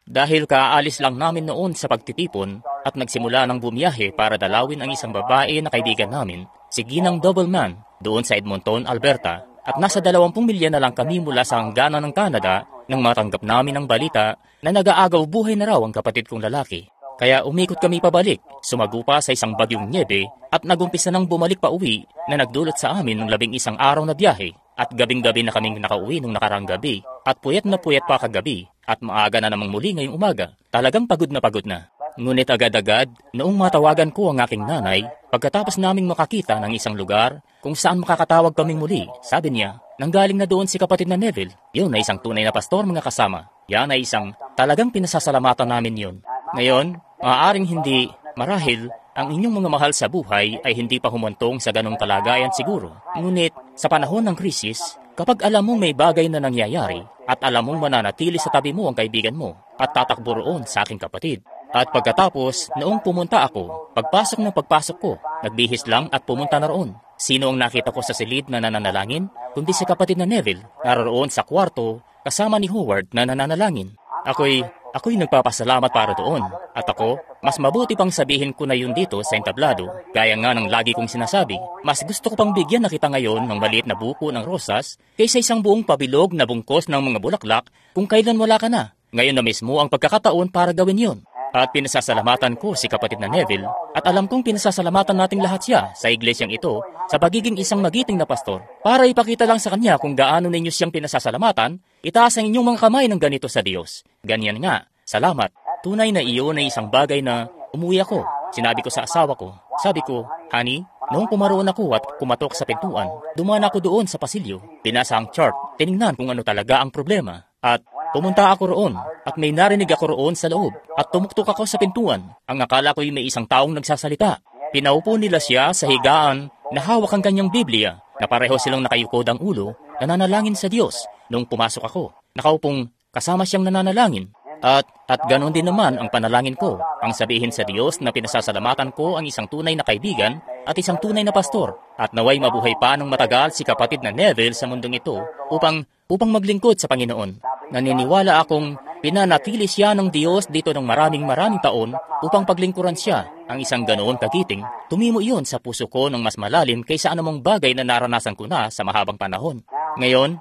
Dahil kaalis lang namin noon sa pagtitipon at nagsimula ng bumiyahe para dalawin ang isang babae na kaibigan namin, si Ginang Doubleman, doon sa Edmonton, Alberta, at nasa 20 milya na lang kami mula sa hangganan ng Canada nang matanggap namin ang balita na nag-aagaw buhay na raw ang kapatid kong lalaki. Kaya umikot kami pabalik, sumagupa sa isang bagyong nyebe at nagumpisa nang bumalik pa uwi na nagdulot sa amin ng 11 araw na biyahe. At gabing-gabi na kaming nakauwi nung nakarang gabi at puyat na puyat pa kagabi at maaga na namang muli ngayong umaga. Talagang pagod na pagod na. Ngunit agad-agad, noong matawagan ko ang aking nanay, pagkatapos naming makakita ng isang lugar kung saan makakatawag kaming muli, sabi niya, nanggaling na doon si kapatid na Neville. Yun ay isang tunay na pastor mga kasama. Yan ay isang talagang pinasasalamatan namin yun. Ngayon, maaaring hindi, marahil, ang inyong mga mahal sa buhay ay hindi pa humantong sa ganong kalagayan siguro. Ngunit, sa panahon ng krisis, kapag alam mong may bagay na nangyayari at alam mong mananatili sa tabi mo ang kaibigan mo at tatakbo roon sa aking kapatid. At pagkatapos, noong pumunta ako, pagpasok ko, nagbihis lang at pumunta na roon. Sino ang nakita ko sa silid na nananalangin? Kundi si kapatid na Neville, naroon sa kwarto kasama ni Howard na nananalangin. Ako'y nagpapasalamat para doon. At ako, mas mabuti pang sabihin ko na yun dito sa entablado. Gaya nga ng lagi kong sinasabi, mas gusto ko pang bigyan na kita ngayon ng maliit na buko ng rosas kaysa isang buong pabilog na bungkos ng mga bulaklak kung kailan wala ka na. Ngayon na mismo ang pagkakataon para gawin yun. At pinasasalamatan ko si kapatid na Neville at alam kong pinasasalamatan nating lahat siya sa iglesyang ito sa pagiging isang magiting na pastor. Para ipakita lang sa kanya kung gaano ninyo siyang pinasasalamatan, itaas ang inyong mga kamay ng ganito sa Diyos. Ganyan nga, salamat. Tunay na iyon ay isang bagay na umuwi ako. Sinabi ko sa asawa ko. Sabi ko, honey, noong pumaroon ako at kumatok sa pintuan, dumaan ako doon sa pasilyo. Binasa ang chart, tiningnan kung ano talaga ang problema. At pumunta ako roon at may narinig ako roon sa loob at tumuktok ako sa pintuan. Ang akala ko'y may isang taong nagsasalita. Pinaupo nila siya sa higaan na hawak ang kanyang Biblia na pareho silang nakayukod ang ulo, nananalangin sa Diyos. Nung pumasok ako, nakaupong kasama siyang nananalangin. At ganon din naman ang panalangin ko, ang sabihin sa Diyos na pinasasalamatan ko ang isang tunay na kaibigan at isang tunay na pastor at naway mabuhay pa ng matagal si kapatid na Neville sa mundong ito upang maglingkod sa Panginoon. Naniniwala akong pinanatili siya ng Diyos dito ng maraming taon upang paglingkuran siya. Ang isang ganoon kagiting, tumimo iyon sa puso ko ng mas malalim kaysa anumang bagay na naranasan ko na sa mahabang panahon. Ngayon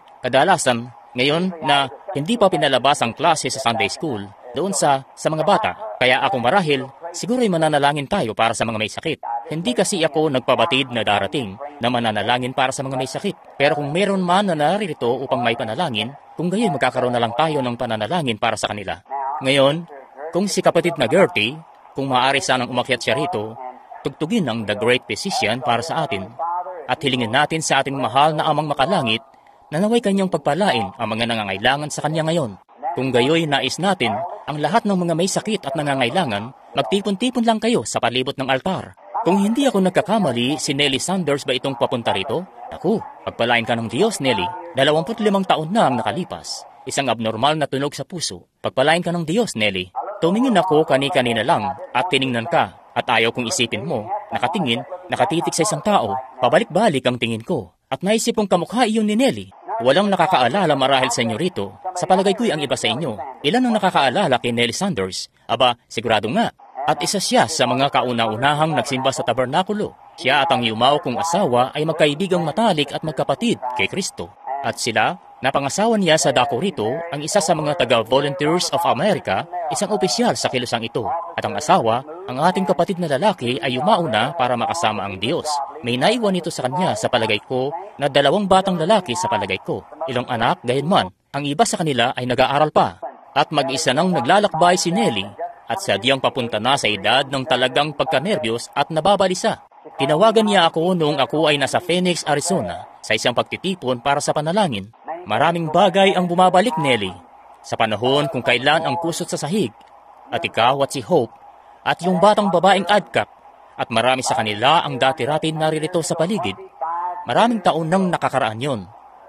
na hindi pa pinalabas ang klase sa Sunday School doon sa mga bata, kaya ako marahil siguro'y mananalangin tayo para sa mga may sakit. Hindi kasi ako nagpabatid na darating na mananalangin para sa mga may sakit. Pero kung meron man na naririto upang may panalangin, kung gayon magkakaroon na lang tayo ng pananalangin para sa kanila. Ngayon, kung si kapatid na Gertie, kung maaari sanang umakyat siya rito, tugtugin ang The Great Physician para sa atin at hilingin natin sa ating mahal na Amang Makalangit na naway kanyang pagpalain ang mga nangangailangan sa kanya ngayon. Kung gayoy nais natin, ang lahat ng mga may sakit at nangangailangan, magtipon-tipon lang kayo sa palibot ng altar. Kung hindi ako nagkakamali, si Nellie Sanders ba itong papunta rito? Naku, pagpalain ka ng Diyos, Nellie. 25 taon na ang nakalipas. Isang abnormal na tunog sa puso. Pagpalain ka ng Diyos, Nellie. Tumingin ako kani-kanina lang at tiningnan ka. At ayaw kong isipin mo, nakatitik sa isang tao, pabalik-balik ang tingin ko. At naisip kong kamukha iyon ni Nellie. Walang nakakaalala marahil sa inyo rito. Sa palagay ko'y ang iba sa inyo. Ilan ang nakakaalala kay Nellie Sanders? Aba, sigurado nga. At isa siya sa mga kauna-unahang nagsimba sa tabernakulo. Siya at ang yumaw kong asawa ay magkaibigang matalik at magkapatid kay Kristo. At sila, napangasawa niya sa dako rito, ang isa sa mga taga-Volunteers of America, isang opisyal sa kilusang ito. At ang asawa, ang ating kapatid na lalaki ay yumauna para makasama ang Diyos. May naiwan ito sa kanya sa palagay ko na 2 batang lalaki sa palagay ko. Ilang anak, gayunman. Ang iba sa kanila ay nag-aaral pa. At mag-isa nang naglalakbay si Nellie at sadyang papunta na sa edad ng talagang pagkanerbiyos at nababalisa. Tinawagan niya ako noong ako ay nasa Phoenix, Arizona sa isang pagtitipon para sa panalangin. Maraming bagay ang bumabalik, Nellie. Sa panahon kung kailan ang kusot sa sahig, at ikaw at si Hope, at yung batang babaeng Adkap, at marami sa kanila ang dati-ratin naririto sa paligid. Maraming taon nang nakakaraan yon.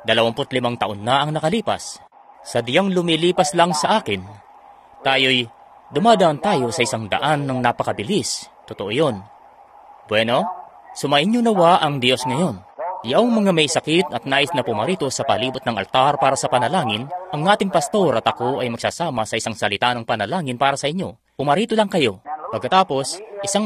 25 taon na ang nakalipas. Sadyang lumilipas lang sa akin. Dumadaan tayo sa isang daan ng napakabilis. Totoo yon. Bueno, sumainyo nawa ang Diyos ngayon. Yaong mga may sakit at nais na pumarito sa palibot ng altar para sa panalangin, ang ating pastor at ako ay magsasama sa isang salita ng panalangin para sa inyo. Pumarito lang kayo. Pagkatapos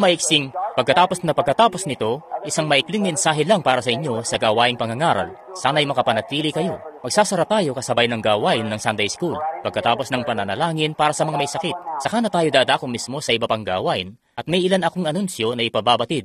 nito, isang maikling mensahe lang para sa inyo sa gawaing pangangaral. Sana'y makapanatili kayo. Magsasara tayo kasabay ng gawain ng Sunday School. Pagkatapos ng pananalangin para sa mga may sakit, saka na tayo dadako mismo sa iba pang gawain at may ilan akong anunsyo na ipababatid.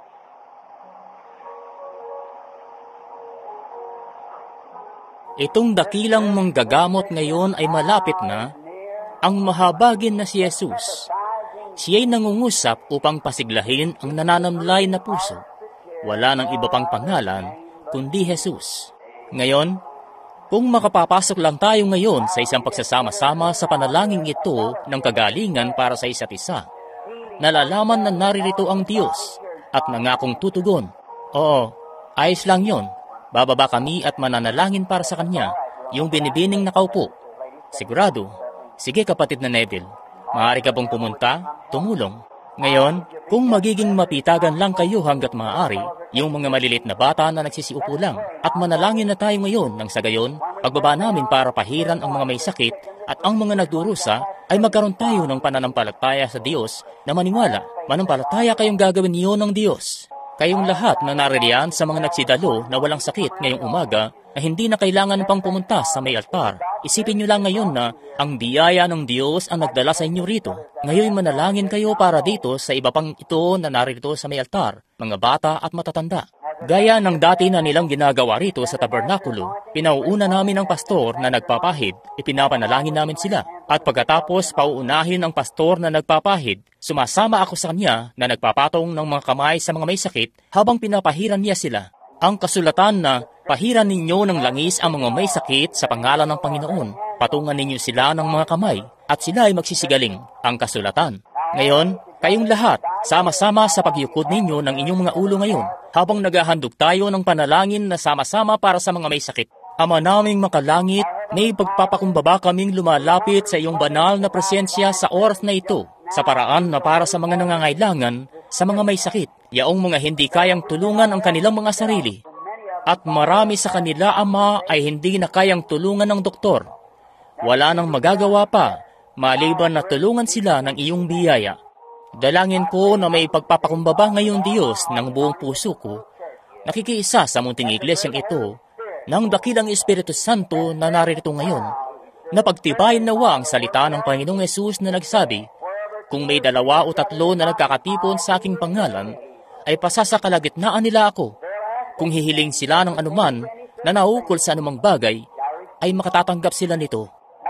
Itong dakilang manggagamot ngayon ay malapit na, ang mahabagin na si Jesus. Siya'y nangungusap upang pasiglahin ang nananamlay na puso. Wala nang iba pang pangalan, kundi Jesus. Ngayon, kung makapapasok lang tayo ngayon sa isang pagsasama-sama sa panalangin ito ng kagalingan para sa isa't isa, nalalaman na naririto ang Diyos at nangakong tutugon. Oo, ayos lang yon. Bababa kami at mananalangin para sa Kanya, yung binibining nakaupo. Sigurado. Sige kapatid na Neville, maaari ka bang pumunta, tumulong. Ngayon, kung magiging mapitagan lang kayo hanggat maaari, yung mga malilit na bata na nagsisiupo lang, at manalangin na tayo ngayon nang sa gayon, pagbaba namin para pahiran ang mga may sakit at ang mga nagdurusa, ay magkaroon tayo ng pananampalataya sa Diyos na maniwala. Manampalataya kayong gagawin niyo ng Diyos. Kayong lahat na naririyan sa mga nagsidalo na walang sakit ngayong umaga na hindi na kailangan pang pumunta sa may altar. Isipin nyo lang ngayon na ang biyaya ng Diyos ang nagdala sa inyo rito. Ngayon manalangin kayo para dito sa iba pang ito na narito sa may altar, mga bata at matatanda. Gaya ng dati na nilang ginagawa rito sa tabernakulo, pinauuna namin ang pastor na nagpapahid, ipinapanalangin namin sila. At pagkatapos pauunahin ang pastor na nagpapahid, sumasama ako sa kanya na nagpapatong ng mga kamay sa mga may sakit habang pinapahiran niya sila. Ang kasulatan na, pahiran ninyo ng langis ang mga may sakit sa pangalan ng Panginoon. Patungan ninyo sila ng mga kamay at sila ay magsisigaling. Ang kasulatan. Ngayon, kayong lahat, sama-sama sa pagyukod ninyo ng inyong mga ulo ngayon habang naghahandog tayo ng panalangin na sama-sama para sa mga may sakit. Ama naming makalangit, may pagpapakumbaba kaming lumalapit sa iyong banal na presensya sa oras na ito, sa paraan na para sa mga nangangailangan, sa mga may sakit, yaong mga hindi kayang tulungan ang kanilang mga sarili. At marami sa kanila, Ama, ay hindi na kayang tulungan ng doktor. Wala nang magagawa pa, maliban na tulungan sila ng iyong biyaya. Dalangin ko na may pagpapakumbaba ngayon Diyos ng buong puso ko, nakikiisa sa munting iglesyang ito, ng dakilang Espiritu Santo na naririto ngayon, na pagtibayin nawa ang salita ng Panginoong Hesus na nagsabi, kung may 2 o 3 na nagkakatipon sa aking pangalan, ay pasasakalagitnaan nila ako. Kung hihiling sila ng anuman na naukol sa anumang bagay, ay makatatanggap sila nito.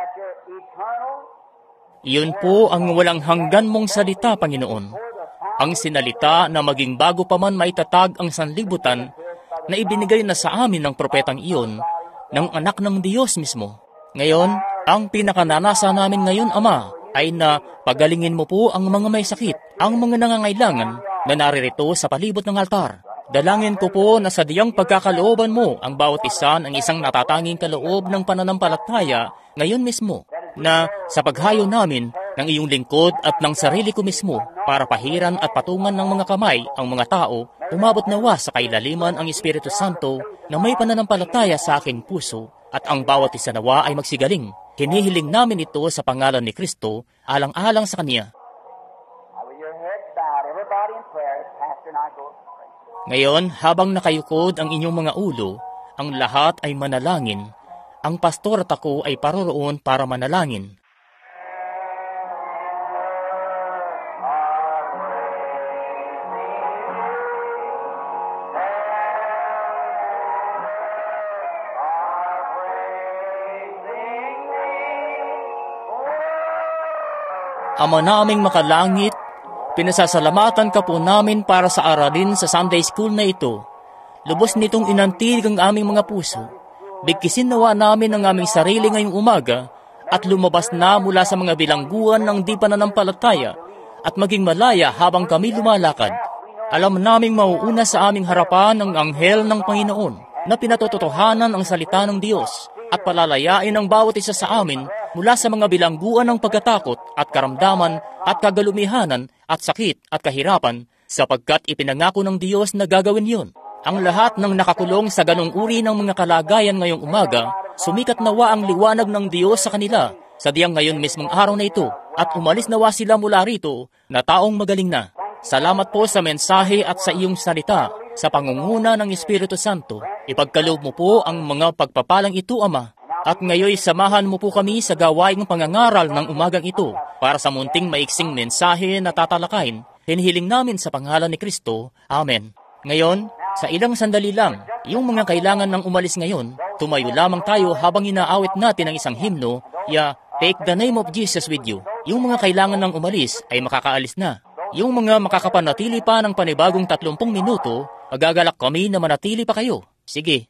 Iyon po ang walang hanggan mong salita, Panginoon. Ang sinalita na maging bago pa man maitatag ang sanlibutan na ibinigay na sa amin ng propetang iyon ng anak ng Diyos mismo. Ngayon, ang pinakananasa namin ngayon, Ama, ay na pagalingin mo po ang mga may sakit, ang mga nangangailangan na naririto sa palibot ng altar. Dalangin ko po na sa diyang pagkakalooban mo ang bawat isa ng isang natatanging kaloob ng pananampalataya ngayon mismo, na sa paghayo namin ng iyong lingkod at ng sarili ko mismo para pahiran at patungan ng mga kamay ang mga tao, umabot nawa sa kailaliman ang Espiritu Santo na may pananampalataya sa aking puso at ang bawat isa nawa ay magsigaling. Hinihiling namin ito sa pangalan ni Kristo, alang-alang sa Kanya. Ngayon, habang nakayukod ang inyong mga ulo, ang lahat ay manalangin. Ang pastor at ako ay paroroon para manalangin. Ama naming makalangit, pinasasalamatan ka po namin para sa aralin sa Sunday School na ito. Lubos nitong inantig ang aming mga puso. Bigkisin nawa namin ang aming sarili ngayong umaga at lumabas na mula sa mga bilangguan ng di pananampalataya at maging malaya habang kami lumalakad. Alam naming mauuna sa aming harapan ang anghel ng Panginoon na pinatotohanan ang salita ng Diyos at palalayain ang bawat isa sa amin mula sa mga bilangguan ng pagkatakot at karamdaman at kagalumihanan at sakit at kahirapan sapagkat ipinangako ng Diyos na gagawin yon. Ang lahat ng nakakulong sa ganong uri ng mga kalagayan ngayong umaga, sumikat nawa ang liwanag ng Diyos sa kanila, sadyang ngayon mismong araw na ito, at umalis nawa sila mula rito na taong magaling na. Salamat po sa mensahe at sa iyong salita, sa pangunguna ng Espiritu Santo. Ipagkaloob mo po ang mga pagpapalang ito, Ama. At ngayon samahan mo po kami sa gawaing pangangaral ng umagang ito para sa munting maiksing mensahe na tatalakayin. Hinihiling namin sa pangalan ni Kristo. Amen. Ngayon, sa ilang sandali lang, yung mga kailangan ng umalis ngayon, tumayo lamang tayo habang inaawit natin ang isang himno, Take the Name of Jesus with You. Yung mga kailangan ng umalis ay makakaalis na. Yung mga makakapanatili pa ng panibagong 30 minuto, magagalak kami na manatili pa kayo. Sige.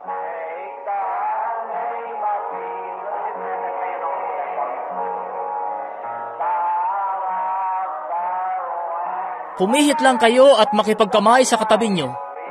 Pumihit lang kayo at makipagkamay sa katabi nyo.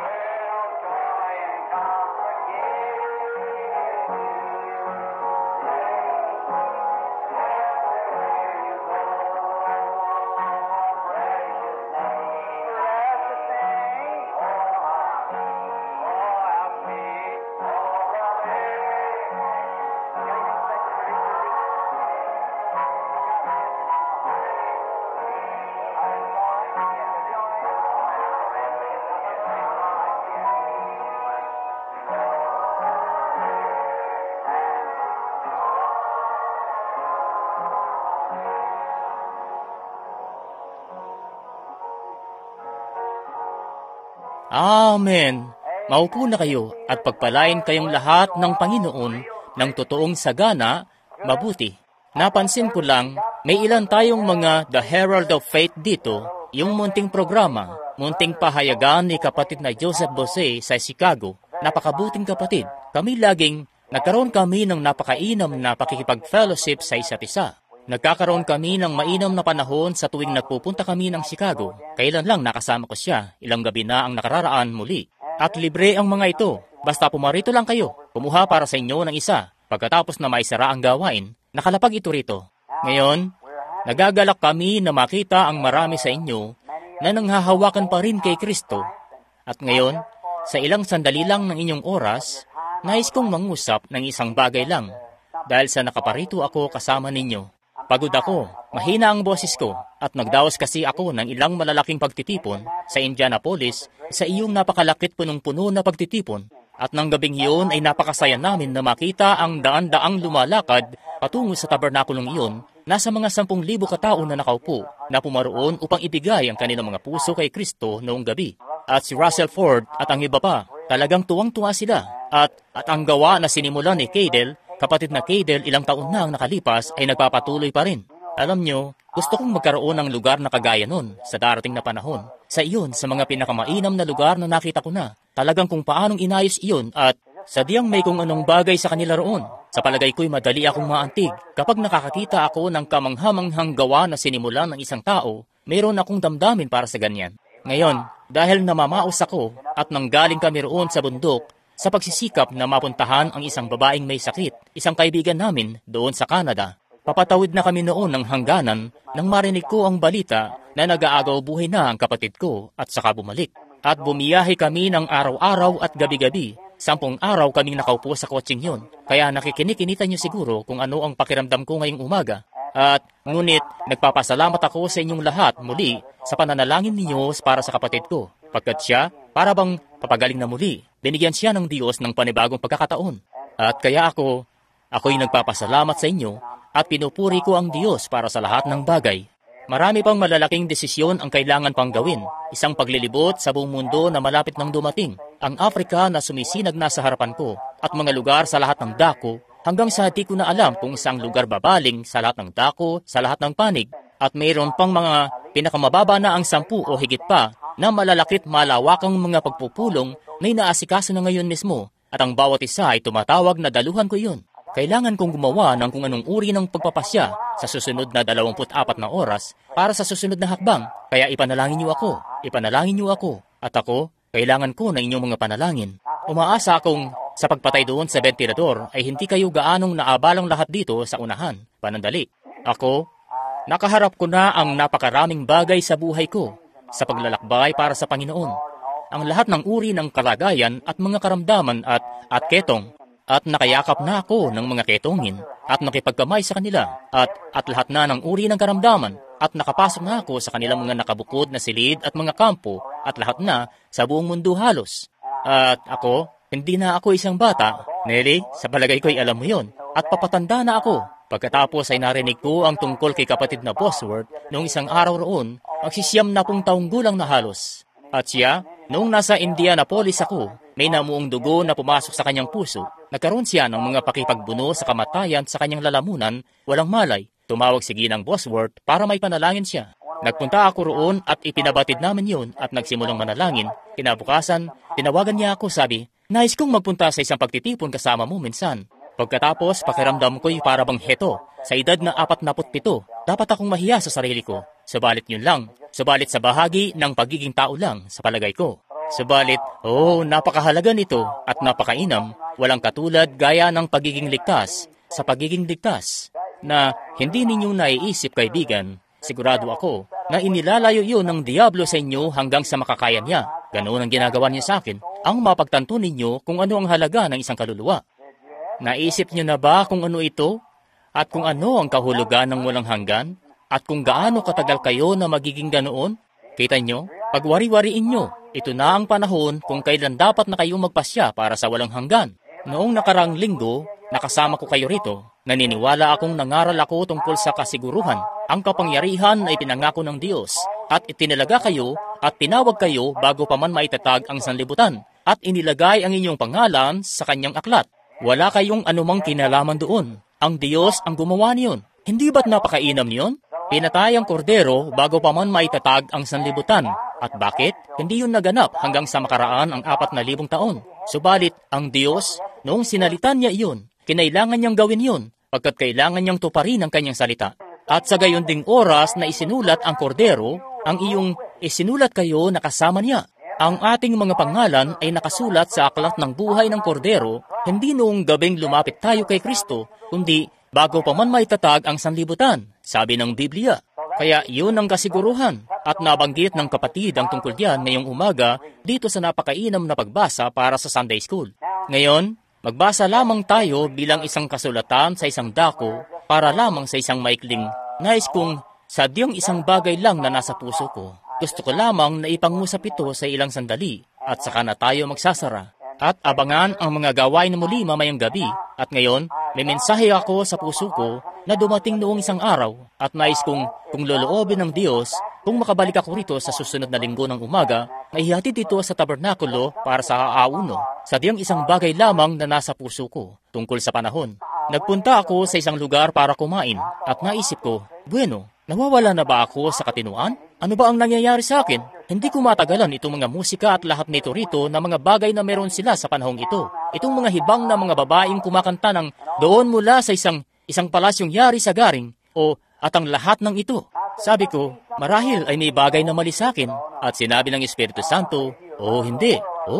Amen. Maupo na kayo at pagpalain kayong lahat ng Panginoon ng totoong sagana, mabuti. Napansin ko lang, may ilan tayong mga The Herald of Faith dito, yung munting programa, munting pahayagan ni kapatid na Joseph Bose sa Chicago. Napakabuting kapatid. Nagkaroon kami ng napakainam na pakikipag-fellowship sa isa't isa. Nagkakaroon kami ng mainam na panahon sa tuwing nagpupunta kami ng Chicago. Kailan lang nakasama ko siya, ilang gabi na ang nakararaan muli. At libre ang mga ito. Basta pumarito lang kayo, kumuha para sa inyo ng isa. Pagkatapos na maisara ang gawain, nakalapag ito rito. Ngayon, nagagalak kami na makita ang marami sa inyo na nanghahawakan pa rin kay Kristo. At ngayon, sa ilang sandali lang ng inyong oras, nais kong mangusap ng isang bagay lang. Dahil sa nakaparito ako kasama ninyo. Pagod ako, mahina ang boses ko, at nagdaos kasi ako ng ilang malalaking pagtitipon sa Indianapolis sa iyong napakalakit punong-puno na pagtitipon. At nang gabing iyon ay napakasaya namin na makita ang daan-daang lumalakad patungo sa tabernakulong iyon, nasa mga 10,000 katao na nakaupo na pumaroon upang ibigay ang kanilang mga puso kay Kristo noong gabi. At si Russell Ford at ang iba pa, talagang tuwang-tuwa sila. At ang gawa na sinimulan ni Cadel, kapatid na Cadel, ilang taon na ang nakalipas ay nagpapatuloy pa rin. Alam nyo, gusto kong magkaroon ng lugar na kagaya nun sa darating na panahon. Sa iyon, sa mga pinakamainam na lugar na nakita ko na, talagang kung paanong inayos iyon at sadyang may kung anong bagay sa kanila roon. Sa palagay ko'y madali akong maantig. Kapag nakakakita ako ng kamanghamanghang gawa na sinimulan ng isang tao, mayroon akong damdamin para sa ganyan. Ngayon, dahil namamaos ako at nanggaling kami roon sa bundok, sa pagsisikap na mapuntahan ang isang babaeng may sakit, isang kaibigan namin doon sa Canada. Papatawid na kami noon ng hangganan nang marinig ko ang balita na nag-aagaw buhay na ang kapatid ko at saka bumalik. At bumiyahe kami ng araw-araw at gabi-gabi. 10 araw kaming nakaupo sa kotseng yon. Kaya nakikinig-kinita niyo siguro kung ano ang pakiramdam ko ngayong umaga. At ngunit nagpapasalamat ako sa inyong lahat muli sa pananalangin ninyo para sa kapatid ko. Pagkat siya, para bang papagaling na muli, binigyan siya ng Diyos ng panibagong pagkakataon. At kaya ako'y nagpapasalamat sa inyo at pinupuri ko ang Diyos para sa lahat ng bagay. Marami pang malalaking desisyon ang kailangan pang gawin. Isang paglilibot sa buong mundo na malapit nang dumating. Ang Afrika na sumisinag na sa harapan ko at mga lugar sa lahat ng dako hanggang sa di ko na alam kung isang lugar babaling sa lahat ng dako, sa lahat ng panig. At mayroon pang mga pinakamababa na ang 10 o higit pa na malalakit malawakang mga pagpupulong na inaasikaso na ngayon mismo at ang bawat isa ay tumatawag na daluhan ko iyon. Kailangan kong gumawa ng kung anong uri ng pagpapasya sa susunod na 24 na oras para sa susunod na hakbang. Kaya ipanalangin niyo ako, at ako, kailangan ko ng inyong mga panalangin. Umaasa akong sa pagpatay doon sa ventilador ay hindi kayo gaanong naabalang lahat dito sa unahan. Panandali. Ako, nakaharap ko na ang napakaraming bagay sa buhay ko sa paglalakbay para sa Panginoon. ang lahat ng uri ng kalagayan at mga karamdaman at ketong. At nakayakap na ako ng mga ketongin at nakipagkamay sa kanila at lahat na ng uri ng karamdaman at nakapasok na ako sa kanilang mga nakabukod na silid at mga kampo at lahat na sa buong mundo halos. At ako, hindi na ako isang bata. Nelly, sa palagay ko'y alam mo yon. At papatanda na ako. Pagkatapos ay narinig ko ang tungkol kay kapatid na Bosworth noong isang araw roon, magsisiyam na pong taong gulang na halos. At siya, noong nasa Indianapolis ako, may namuong dugo na pumasok sa kanyang puso. Nagkaroon siya ng mga pakipagbuno sa kamatayan sa kanyang lalamunan, walang malay. Tumawag si Ginang Bosworth para may panalangin siya. Nagpunta ako roon at ipinabatid namin yun at nagsimulang manalangin. Kinabukasan, tinawagan niya ako, sabi, "Nais kong magpunta sa isang pagtitipon kasama mo minsan." Pagkatapos, pakiramdam ko'y para bang heto. Sa edad na 47, dapat akong mahiya sa sarili ko. Subalit yun lang. Subalit sa bahagi ng pagiging tao lang sa palagay ko. Subalit, napakahalaga nito at napakainam. Walang katulad gaya ng pagiging ligtas sa pagiging ligtas. Na hindi ninyong naiisip, kaibigan. Sigurado ako na inilalayo yun ng Diablo sa inyo hanggang sa makakaya niya. Ganoon ang ginagawa niya sa akin. Ang mapagtanto ninyo kung ano ang halaga ng isang kaluluwa. Naisip niyo na ba kung ano ito? At kung ano ang kahulugan ng walang hanggan? At kung gaano katagal kayo na magiging ganoon? Kita nyo, pagwari-wariin nyo, ito na ang panahon kung kailan dapat na kayong magpasya para sa walang hanggan. Noong nakarang linggo, nakasama ko kayo rito. Naniniwala akong nangaral ako tungkol sa kasiguruhan. Ang kapangyarihan ay pinangako ng Diyos. At itinalaga kayo at tinawag kayo bago pa man maitatag ang sanlibutan. At inilagay ang inyong pangalan sa kanyang aklat. Wala kayong anumang kinalaman doon. Ang Diyos ang gumawa niyon. Hindi ba't napakainam niyon? Pinatay ang kordero bago pa man maitatag ang sanlibutan. At bakit? Hindi yun naganap hanggang sa makaraan ang 4,000 taon. Subalit, ang Diyos, noong sinalitan niya iyon, kinailangan niyang gawin yun, pagkat kailangan niyang tuparin ang kanyang salita. At sa gayon ding oras na isinulat ang kordero, ang iyong isinulat kayo na kasama niya. Ang ating mga pangalan ay nakasulat sa aklat ng buhay ng kordero, hindi noong gabing lumapit tayo kay Kristo, kundi bago pa man maitatag ang sanlibutan, sabi ng Biblia. Kaya yun ang kasiguruhan at nabanggit ng kapatid ang tungkol diyan ngayong umaga dito sa napakainam na pagbasa para sa Sunday School. Ngayon, magbasa lamang tayo bilang isang kasulatan sa isang dako para lamang sa isang maikling nais kong sadyang isang bagay lang na nasa puso ko. Gusto ko lamang na ipangusap ito sa ilang sandali at saka na tayo magsasara. At abangan ang mga gawain na muli mamayang gabi. At ngayon, may mensahe ako sa puso ko na dumating noong isang araw at nais kong kung loloobin ng Diyos, kung makabalik ako rito sa susunod na linggo ng umaga, na ihatid ito sa tabernakulo para sa aauno. Sadyang isang bagay lamang na nasa puso ko tungkol sa panahon. Nagpunta ako sa isang lugar para kumain at naisip ko, bueno, nawawala na ba ako sa katinuan? Ano ba ang nangyayari sa akin? Hindi ko matagalan itong mga musika at lahat nito rito na mga bagay na meron sila sa panahong ito. Itong mga hibang na mga babaeng kumakanta ng doon mula sa isang palasyong yari sa garing at ang lahat ng ito. Sabi ko, marahil ay may bagay na mali sa akin. At sinabi ng Espiritu Santo, hindi.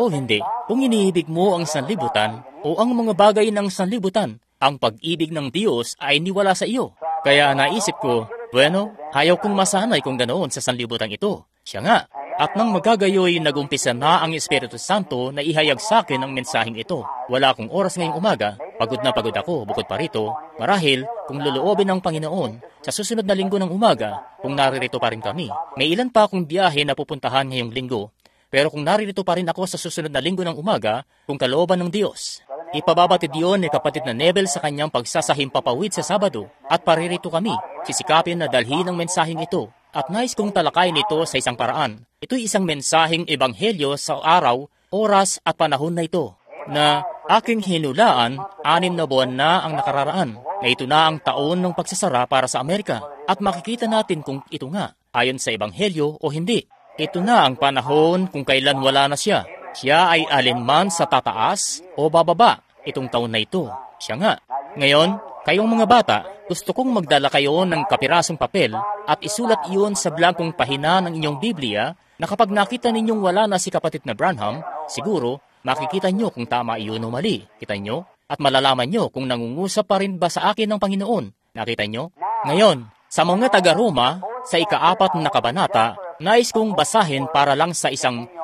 Kung iniibig mo ang sanlibutan o ang mga bagay ng sanlibutan, ang pag-ibig ng Diyos ay niwala sa iyo. Kaya naisip ko, bueno, ayaw kong masanay kung ganoon sa sanlibutan ito. Siya nga. At nang magagayoy, nagumpisa na ang Espiritu Santo na ihayag sa akin ang mensaheng ito. Wala akong oras ngayong umaga. Pagod na pagod ako, bukod pa rito. Marahil, kung luluobin ng Panginoon, sa susunod na linggo ng umaga, kung naririto pa rin kami, may ilan pa akong biyahe na pupuntahan ngayong linggo. Pero kung naririto pa rin ako sa susunod na linggo ng umaga, kung kalooban ng Diyos, ipababatid yun ni kapatid na Nebel sa kanyang pagsasahimpapawid sa Sabado at paririto kami, sisikapin na dalhin ang mensaheng ito. At nais kong talakayin ito sa isang paraan. Ito'y isang mensaheng ebanghelyo sa araw, oras at panahon na ito, na aking hinulaan 6 na buwan na ang nakararaan, na ito na ang taon ng pagsasara para sa Amerika. At makikita natin kung ito nga, ayon sa ebanghelyo o hindi. Ito na ang panahon kung kailan wala na siya. Siya ay alinman sa tataas o bababa itong taon na ito. Siya nga. Ngayon, kayong mga bata, gusto kong magdala kayo ng kapirasong papel at isulat iyon sa blankong pahina ng inyong Biblia na kapag nakita ninyong wala na si kapatid na Branham, siguro makikita nyo kung tama iyon o mali. Kita nyo? At malalaman nyo kung nangungusap pa rin ba sa akin ng Panginoon. Nakita nyo? Ngayon, sa mga taga-Roma, sa ika-4 na kabanata, nais kong basahin para lang sa isang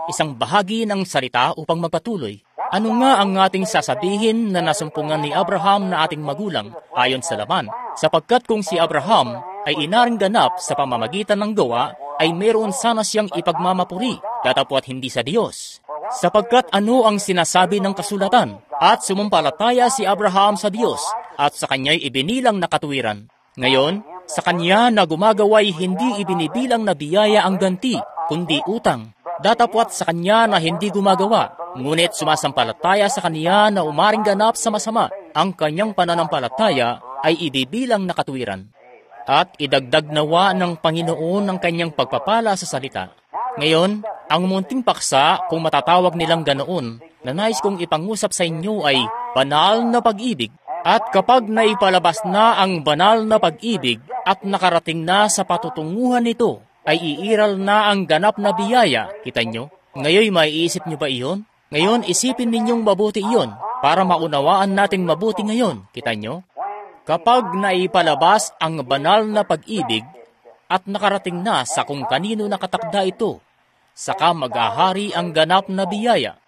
isang bahagi ng salita upang magpatuloy. Ano nga ang ating sasabihin na nasumpungan ni Abraham na ating magulang ayon sa laman? Sapagkat kung si Abraham ay inaring ganap sa pamamagitan ng gawa, ay meron sana siyang ipagmamapuri, datapwat hindi sa Diyos. Sapagkat ano ang sinasabi ng kasulatan? At sumumpalataya si Abraham sa Diyos, at sa kanya'y ibinilang na katuwiran. Ngayon, sa kanya na gumagawa'y hindi ibinibilang na biyaya ang ganti, kundi utang. Datapwat sa kanya na hindi gumagawa, ngunit sumasampalataya sa kanya na umaring ganap sa masama, ang kanyang pananampalataya ay ibibilang na katuwiran. At idagdag nawa ng Panginoon ang kanyang pagpapala sa salita. Ngayon, ang munting paksa, kung matatawag nilang ganoon, na nais kong ipangusap sa inyo ay banal na pag-ibig. At kapag naipalabas na ang banal na pag-ibig at nakarating na sa patutunguhan nito, ay iiral na ang ganap na biyaya, kita nyo? Ngayon, maiisip nyo ba iyon? Ngayon, isipin ninyong mabuti iyon para maunawaan nating mabuti ngayon, kita nyo? Kapag naipalabas ang banal na pag-ibig at nakarating na sa kung kanino nakatakda ito, saka mag-ahari ang ganap na biyaya.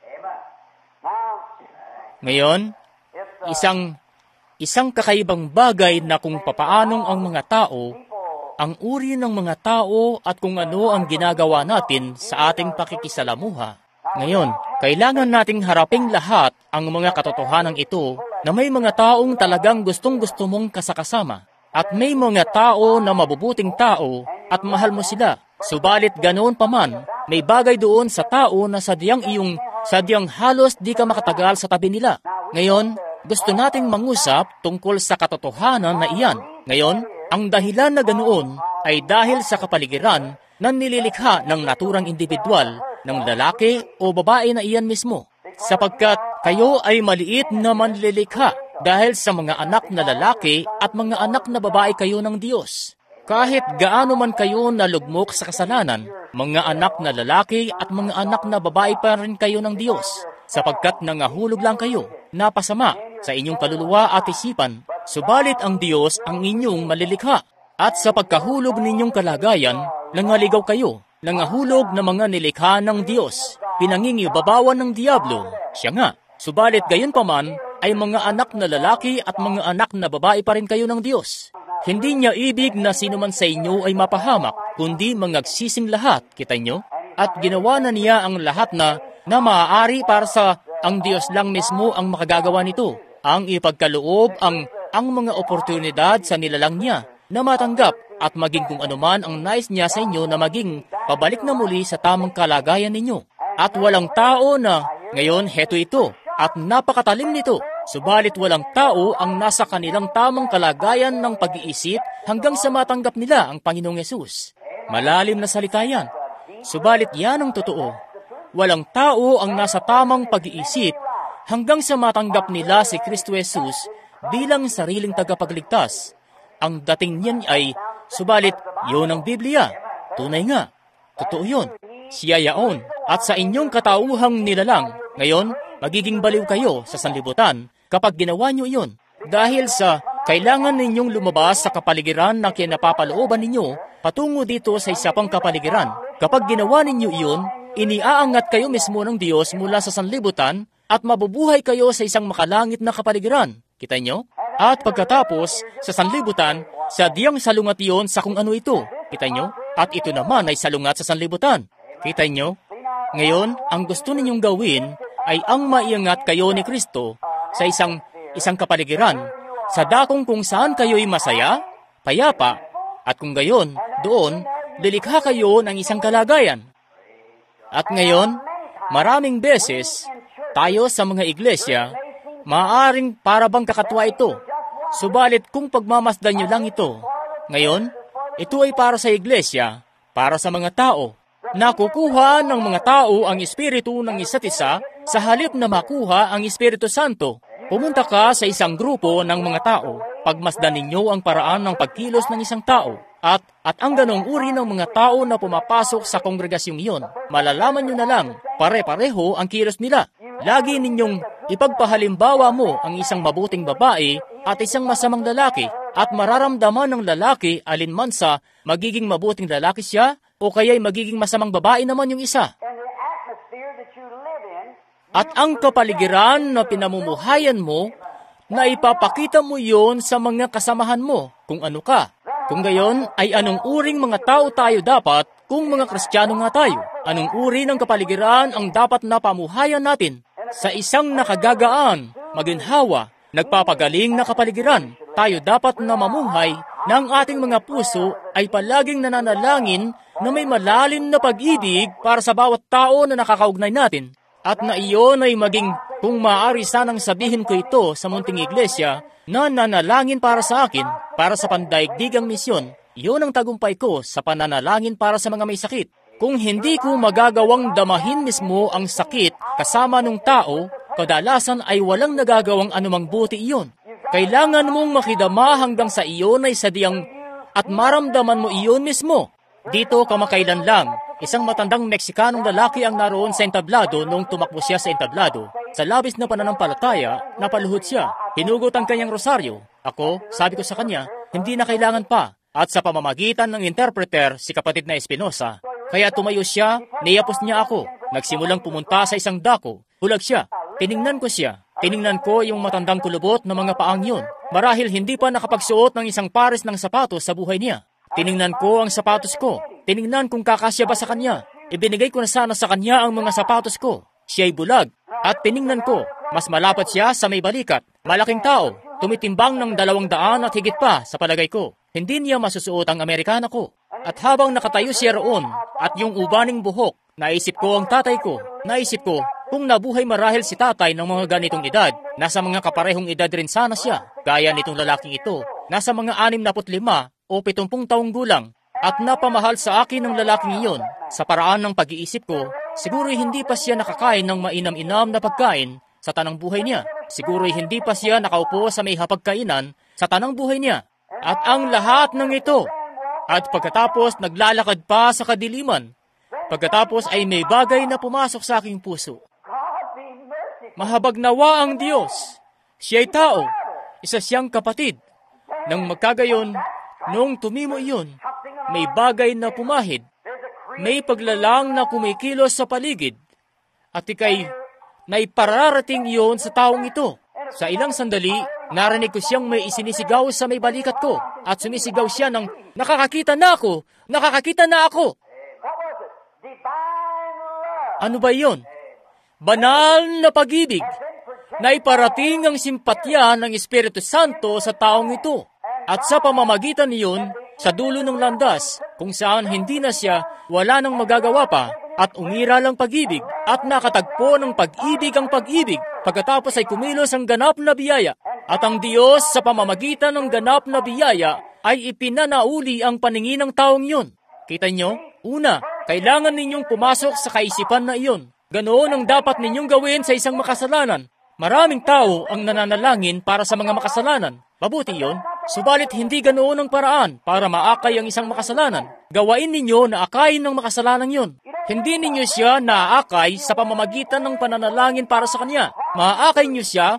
Ngayon, isang kakaibang bagay na kung papaanong ang mga tao, ang uri ng mga tao at kung ano ang ginagawa natin sa ating pakikisalamuha. Ngayon, kailangan nating haraping lahat ang mga katotohanan ito na may mga taong talagang gustong-gusto mong kasakasama at may mga tao na mabubuting tao at mahal mo sila. Subalit ganoon pa man, may bagay doon sa tao na sadyang halos di ka makatagal sa tabi nila. Ngayon, gusto nating mangusap tungkol sa katotohanan na iyan. Ngayon, ang dahilan na ganoon ay dahil sa kapaligiran na nililikha ng naturang individual ng lalaki o babae na iyan mismo. Sapagkat kayo ay maliit na manlilikha dahil sa mga anak na lalaki at mga anak na babae kayo ng Diyos. Kahit gaano man kayo nalugmok sa kasalanan, mga anak na lalaki at mga anak na babae pa rin kayo ng Diyos. Sapagkat nangahulog lang kayo, napasama sa inyong kaluluwa at isipan, subalit ang Diyos ang inyong malilikha. At sa pagkahulog ninyong kalagayan, nangaligaw kayo, nangahulog na mga nilikha ng Diyos, pinangingibabawan ng Diablo. Siya nga, subalit gayon pa man, ay mga anak na lalaki at mga anak na babae pa rin kayo ng Diyos. Hindi niya ibig na sino man sa inyo ay mapahamak, kundi mangagsising lahat, kita nyo? At ginawa na niya ang lahat na maaari para sa ang Diyos lang mismo ang makagagawa nito, ang ipagkaloob ang mga oportunidad sa nilalang niya, na matanggap at maging kung anuman ang nais niya sa inyo na maging pabalik na muli sa tamang kalagayan ninyo. At walang tao na, ngayon heto ito, at napakatalim nito, subalit walang tao ang nasa kanilang tamang kalagayan ng pag-iisip hanggang sa matanggap nila ang Panginoong Yesus. Malalim na salita yan, subalit yan ang totoo. Walang tao ang nasa tamang pag-iisip hanggang sa matanggap nila si Kristo Jesus bilang sariling tagapagligtas. Ang dating niyan ay, subalit, yun ang Biblia. Tunay nga. Totoo yun. Siya yaon. At sa inyong katauhang nilalang, ngayon, magiging baliw kayo sa sanlibutan kapag ginawa nyo iyon. Dahil sa kailangan ninyong lumabas sa kapaligiran na kinapapalooban ninyo patungo dito sa isa pang kapaligiran. Kapag ginawa ninyo iyon, iniaangat kayo mismo ng Diyos mula sa sanlibutan at mabubuhay kayo sa isang makalangit na kapaligiran. Kita nyo? At pagkatapos, sa sanlibutan, sadyang salungat iyon sa kung ano ito. Kita nyo? At ito naman ay salungat sa sanlibutan. Kita nyo? Ngayon, ang gusto ninyong gawin ay ang maiangat kayo ni Kristo sa isang kapaligiran, sa dakong kung saan kayo'y masaya, payapa, at kung gayon, doon, lilikha kayo ng isang kalagayan. At ngayon, maraming beses, tayo sa mga iglesia, maaaring para bang kakatwa ito. Subalit kung pagmamasdan nyo lang ito, ngayon, ito ay para sa iglesia, para sa mga tao. Nakukuha ng mga tao ang espiritu ng isa't isa sa halip na makuha ang Espiritu Santo. Pumunta ka sa isang grupo ng mga tao, pagmasdan ninyo ang paraan ng pagkilos ng isang tao. At ang ganong uri ng mga tao na pumapasok sa kongregasyong iyon, malalaman nyo na lang, pare-pareho ang kilos nila. Lagi ninyong ipagpahalimbawa mo ang isang mabuting babae at isang masamang lalaki, at mararamdaman ng lalaki alinman sa magiging mabuting lalaki siya o kaya'y magiging masamang babae naman yung isa. At ang kapaligiran na pinamumuhayan mo, na ipapakita mo yon sa mga kasamahan mo kung ano ka. Kung gayon, ay anong uring mga tao tayo dapat kung mga Kristiyano nga tayo? Anong uri ng kapaligiran ang dapat na pamuhayan natin? Sa isang nakagagaan, maginhawa, nagpapagaling na kapaligiran, tayo dapat na mamuhay na ang ating mga puso ay palaging nananalangin na may malalim na pag-ibig para sa bawat tao na nakakaugnay natin. At na iyon ay maging, kung maaari sanang sabihin ko ito sa munting iglesia, na nanalangin para sa akin, para sa pandaigdigang misyon. Iyon ang tagumpay ko sa pananalangin para sa mga may sakit. Kung hindi ko magagawang damahin mismo ang sakit kasama ng tao, kadalasan ay walang nagagawang anumang buti iyon. Kailangan mong makidama hanggang sa iyon ay sadyang at maramdaman mo iyon mismo. Dito kamakailan lang, isang matandang Meksikanong lalaki ang naroon sa entablado noong tumakbo siya sa entablado. Sa labis na pananampalataya, napaluhod siya. Hinugot ang kanyang rosaryo. Ako, sabi ko sa kanya, hindi na kailangan pa. At sa pamamagitan ng interpreter, si kapatid na Espinosa. Kaya tumayo siya, niyapos niya ako. Nagsimulang pumunta sa isang dako. Hulag siya. Tiningnan ko siya. Tiningnan ko yung matandang kulubot na mga paang yun. Marahil hindi pa nakapagsuot ng isang pares ng sapatos sa buhay niya. Tiningnan ko ang sapatos ko. Tiningnan kung kakasya ba sa kanya. Ibinigay ko na sana sa kanya ang mga sapatos ko. Siya'y bulag. At tiningnan ko, mas malapat siya sa may balikat. Malaking tao, tumitimbang ng 200 at higit pa sa palagay ko. Hindi niya masusuot ang Amerikana ko. At habang nakatayo siya roon, at yung ubaning buhok, naisip ko ang tatay ko. Naisip ko, kung nabuhay marahil si tatay ng mga ganitong edad, nasa mga kaparehong edad rin sana siya. Gaya nitong lalaking ito, nasa mga 65 o 70 taong gulang. At napamahal sa akin ng lalaking iyon. Sa paraan ng pag-iisip ko, siguro hindi pa siya nakakain ng mainam-inam na pagkain sa tanang buhay niya. Siguro hindi pa siya nakaupo sa may hapagkainan sa tanang buhay niya. At ang lahat ng ito. At pagkatapos naglalakad pa sa kadiliman. Pagkatapos ay may bagay na pumasok sa aking puso. Mahabag nawa ang Diyos. Siya'y tao. Isa siyang kapatid. Nang magkagayon, noong tumimo iyon, may bagay na pumahid. May paglalang na kumikilos sa paligid. At ikay, naipararating iyon sa taong ito. Sa ilang sandali, narinig ko siyang may isinisigaw sa may balikat ko. At sumisigaw siya ng, nakakakita na ako! Nakakakita na ako! Ano ba iyon? Banal na pag-ibig. Naiparating ang simpatya ng Espiritu Santo sa taong ito. At sa pamamagitan niyon, sa dulo ng landas, kung saan hindi na siya, wala nang magagawa pa, at umira lang pag-ibig, at nakatagpo ng pag-ibig ang pag-ibig, pagkatapos ay kumilos ang ganap na biyaya. At ang Diyos sa pamamagitan ng ganap na biyaya, ay ipinanauli ang paningin ng taong yun. Kita nyo? Una, kailangan ninyong pumasok sa kaisipan na iyon. Ganoon ang dapat ninyong gawin sa isang makasalanan. Maraming tao ang nananalangin para sa mga makasalanan. Mabuti yon. Subalit hindi ganoon ang paraan para maakay ang isang makasalanan. Gawain ninyo na akayin ng makasalanan yon. Hindi ninyo siya naaakay sa pamamagitan ng pananalangin para sa kanya. Maaakay nyo siya,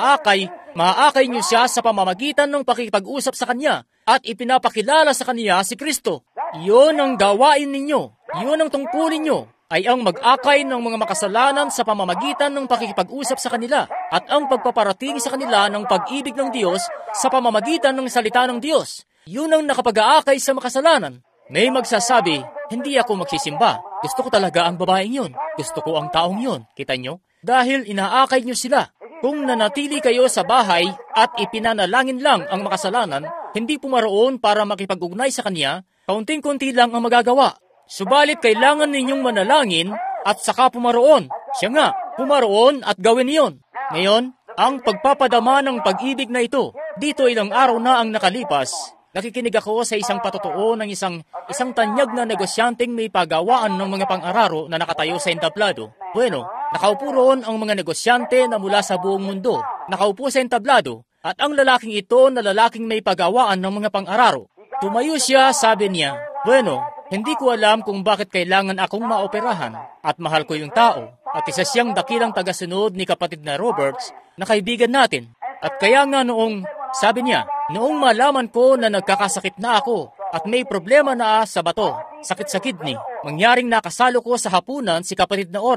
maaakay nyo siya sa pamamagitan ng pakikipag-usap sa kanya at ipinapakilala sa kanya si Kristo. Iyon ang gawain ninyo. Iyon ang tungkulin nyo. Ay ang mag-akay ng mga makasalanan sa pamamagitan ng pakikipag-usap sa kanila at ang pagpaparating sa kanila ng pag-ibig ng Diyos sa pamamagitan ng salita ng Diyos. Yun ang nakapag-aakay sa makasalanan. May magsasabi, hindi ako magsisimba. Gusto ko talaga ang babaeng yun. Gusto ko ang taong yun. Kita nyo? Dahil inaakay nyo sila. Kung nanatili kayo sa bahay at ipinanalangin lang ang makasalanan, hindi pumaroon para makipag-ugnay sa kanya, kaunting-kunti lang ang magagawa. Subalit kailangan ninyong manalangin at saka pumaroon. Siya nga, pumaroon at gawin niyon. Ngayon, ang pagpapadama ng pag-ibig na ito, dito ilang araw na ang nakalipas, nakikinig ako sa isang patotoo ng isang tanyag na negosyanteng may pagawaan ng mga pang-araro na nakatayo sa entablado. Bueno, nakaupo roon ang mga negosyante na mula sa buong mundo. Nakaupo sa entablado at ang lalaking ito na lalaking may pagawaan ng mga pang-araro. Tumayo siya, sabi niya, bueno, hindi ko alam kung bakit kailangan akong maoperahan at mahal ko yung tao at isa siyang dakilang tagasunod ni kapatid na Roberts na kaibigan natin. At kaya nga sabi niya, noong malaman ko na nagkakasakit na ako at may problema na sa bato, sakit sa kidney, mangyaring nakasalo ko sa hapunan si kapatid na Oral.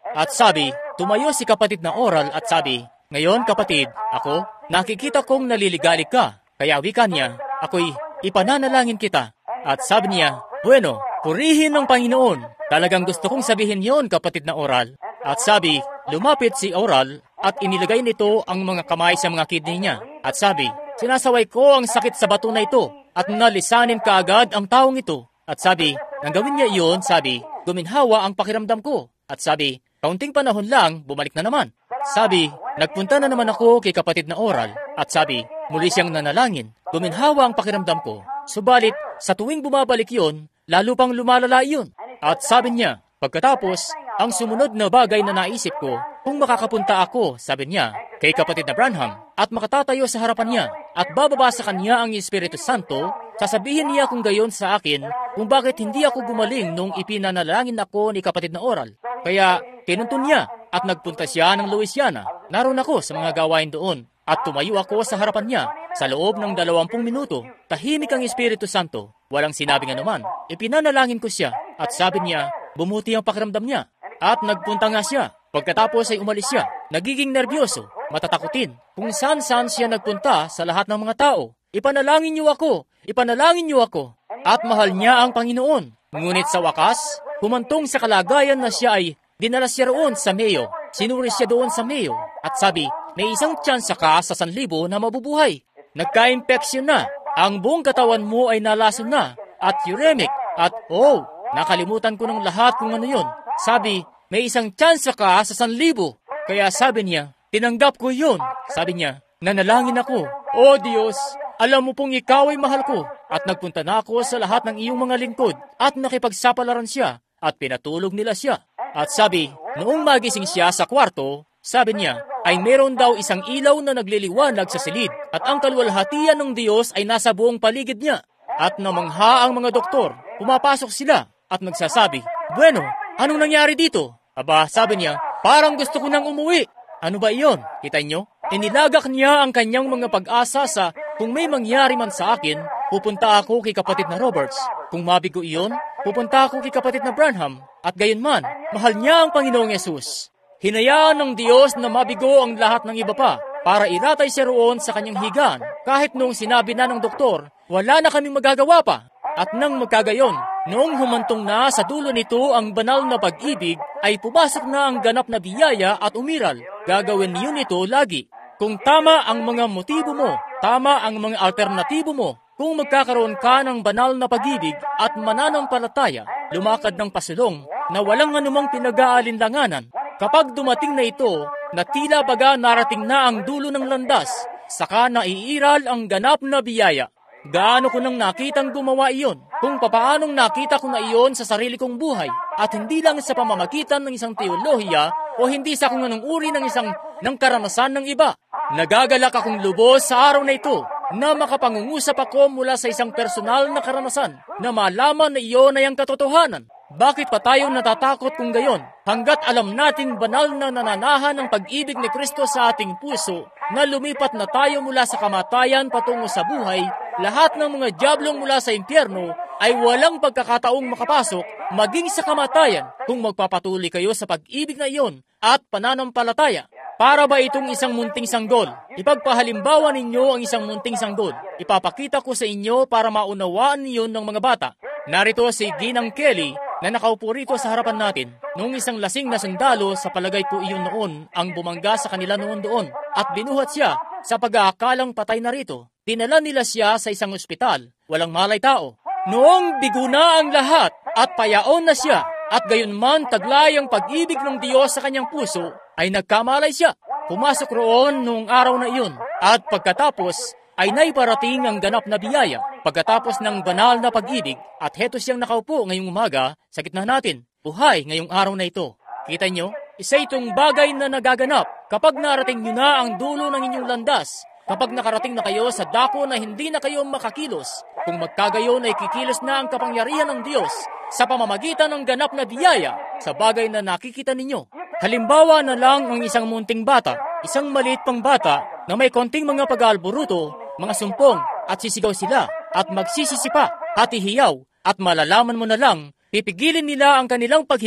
At sabi, tumayo si kapatid na Oral at sabi, ngayon kapatid, ako, nakikita kong naliligalig ka. Kaya wika niya, ako'y ipananalangin kita. At sabi niya, bueno, purihin ng Panginoon. Talagang gusto kong sabihin yon kapatid na Oral. At sabi, lumapit si Oral at inilagay nito ang mga kamay sa mga kidney niya. At sabi, sinasaway ko ang sakit sa bato na ito at nalisanin kaagad ang taong ito. At sabi, nang gawin niya iyon, sabi, guminhawa ang pakiramdam ko. At sabi, kaunting panahon lang, bumalik na naman. Sabi, nagpunta na naman ako kay kapatid na Oral. At sabi, muli siyang nanalangin. Guminhawa ang pakiramdam ko. Subalit, sa tuwing bumabalik yun, lalo pang lumalala iyon. At sabi niya, pagkatapos, ang sumunod na bagay na naisip ko, kung makakapunta ako, sabi niya, kay kapatid na Branham, at makatatayo sa harapan niya, at bababa sa kanya ang Espiritu Santo, sasabihin niya kung gayon sa akin, kung bakit hindi ako gumaling nung ipinanalangin ako ni kapatid na Oral. Kaya, kinuntun niya, at nagpunta siya ng Louisiana. Naroon ako sa mga gawain doon, at tumayo ako sa harapan niya. Sa loob ng 20 minuto, tahimik ang Espiritu Santo. Walang sinabing anuman. Ipinanalangin ko siya, at sabi niya, bumuti ang pakiramdam niya. At nagpunta nga siya. Pagkatapos ay umalis siya. Nagiging nervyoso, matatakutin. Kung saan-saan siya nagpunta sa lahat ng mga tao. Ipanalangin niyo ako! Ipanalangin niyo ako! At mahal niya ang Panginoon. Ngunit sa wakas, humantong sa kalagayan na siya ay dinala siya roon sa Mayo. Sinuri siya doon sa Mayo. At sabi, may isang tsansa ka sa 1,000 na mabubuhay. Nagka-impeksyon na. Ang buong katawan mo ay nalason na. At uremic. At nakalimutan ko ng lahat kung ano yun. Sabi, may isang tsansa ka sa 1,000. Kaya sabi niya, tinanggap ko yun. Sabi niya, nanalangin ako. O Diyos, alam mo pong ikaw ay mahal ko. At nagpunta na ako sa lahat ng iyong mga lingkod. At nakipagsapalaran siya. At pinatulog nila siya. At sabi, noong magising siya sa kwarto, sabi niya, ay meron daw isang ilaw na nagliliwanag sa silid. At ang kaluwalhatian ng Diyos ay nasa buong paligid niya. At namangha ang mga doktor. Pumapasok sila. At nagsasabi, bueno, anong nangyari dito? Aba, sabi niya, parang gusto ko nang umuwi. Ano ba iyon? Kita niyo? Inilagak niya ang kanyang mga pag-asa sa kung may mangyari man sa akin, pupunta ako kay kapatid na Roberts. Kung mabigo iyon, pupunta ako kay kapatid na Branham. At gayon man, mahal niya ang Panginoong Yesus. Hinayaan ng Diyos na mabigo ang lahat ng iba pa para iratay siya roon sa kanyang higaan. Kahit noong sinabi na ng doktor, wala na kaming magagawa pa. At nang magkagayon, noong humantong na sa dulo nito ang banal na pag-ibig, ay pumasok na ang ganap na biyaya at umiral. Gagawin niyo nito lagi. Kung tama ang mga motibo mo, tama ang mga alternatibo mo, kung magkakaroon ka ng banal na pag-ibig at mananampalataya, lumakad ng pasulong na walang anumang pinag-aalinlanganan, kapag dumating na ito, na tila baga narating na ang dulo ng landas, saka naiiral ang ganap na biyaya. Gaano ko nang nakitang gumawa iyon, kung papaanong nakita ko na iyon sa sarili kong buhay, at hindi lang sa pamamagitan ng isang teolohiya o hindi sa kung anong uri ng karanasan ng iba. Nagagalak akong lubos sa araw na ito na makapangungusap ako mula sa isang personal na karanasan na malaman na iyon ay ang katotohanan. Bakit pa tayo natatakot kung gayon? Hanggat alam nating banal na nananahan ng pag-ibig ni Kristo sa ating puso, na lumipat na tayo mula sa kamatayan patungo sa buhay, lahat ng mga diablong mula sa impyerno ay walang pagkakataong makapasok maging sa kamatayan kung magpapatuloy kayo sa pag-ibig na iyon at pananampalataya. Para ba itong isang munting sanggol? Ipagpahalimbawa ninyo ang isang munting sanggol. Ipapakita ko sa inyo para maunawaan niyo ng mga bata. Narito si Ginang Kelly na nakaupo rito sa harapan natin. Noong isang lasing na sundalo, sa palagay ko iyon noon, ang bumangga sa kanila noon doon. At binuhat siya sa pag-aakalang patay na rito. Dinala nila siya sa isang ospital. Walang malay tao. Noong bigo na ang lahat at payaon na siya, at gayon man taglay ang pag-ibig ng Diyos sa kanyang puso, ay nagkamalay siya. Pumasok roon noong araw na iyon. At pagkatapos, ay naiparating ang ganap na biyaya. Pagkatapos ng banal na pag-ibig, at heto siyang nakaupo ngayong umaga sa gitna natin. Buhay ngayong araw na ito. Kita nyo, isa itong bagay na nagaganap kapag narating nyo na ang dulo ng inyong landas. Kapag nakarating na kayo sa dako na hindi na kayo makakilos, kung magkagayon ay kikilos na ang kapangyarihan ng Diyos sa pamamagitan ng ganap na biyaya sa bagay na nakikita ninyo. Halimbawa na lang ang isang munting bata, isang maliit pang bata na may konting mga pag-aalburuto, mga sumpong, at sisigaw sila, at magsisisipa, at ihiyaw, at malalaman mo na lang, pipigilin nila ang kanilang paghinga.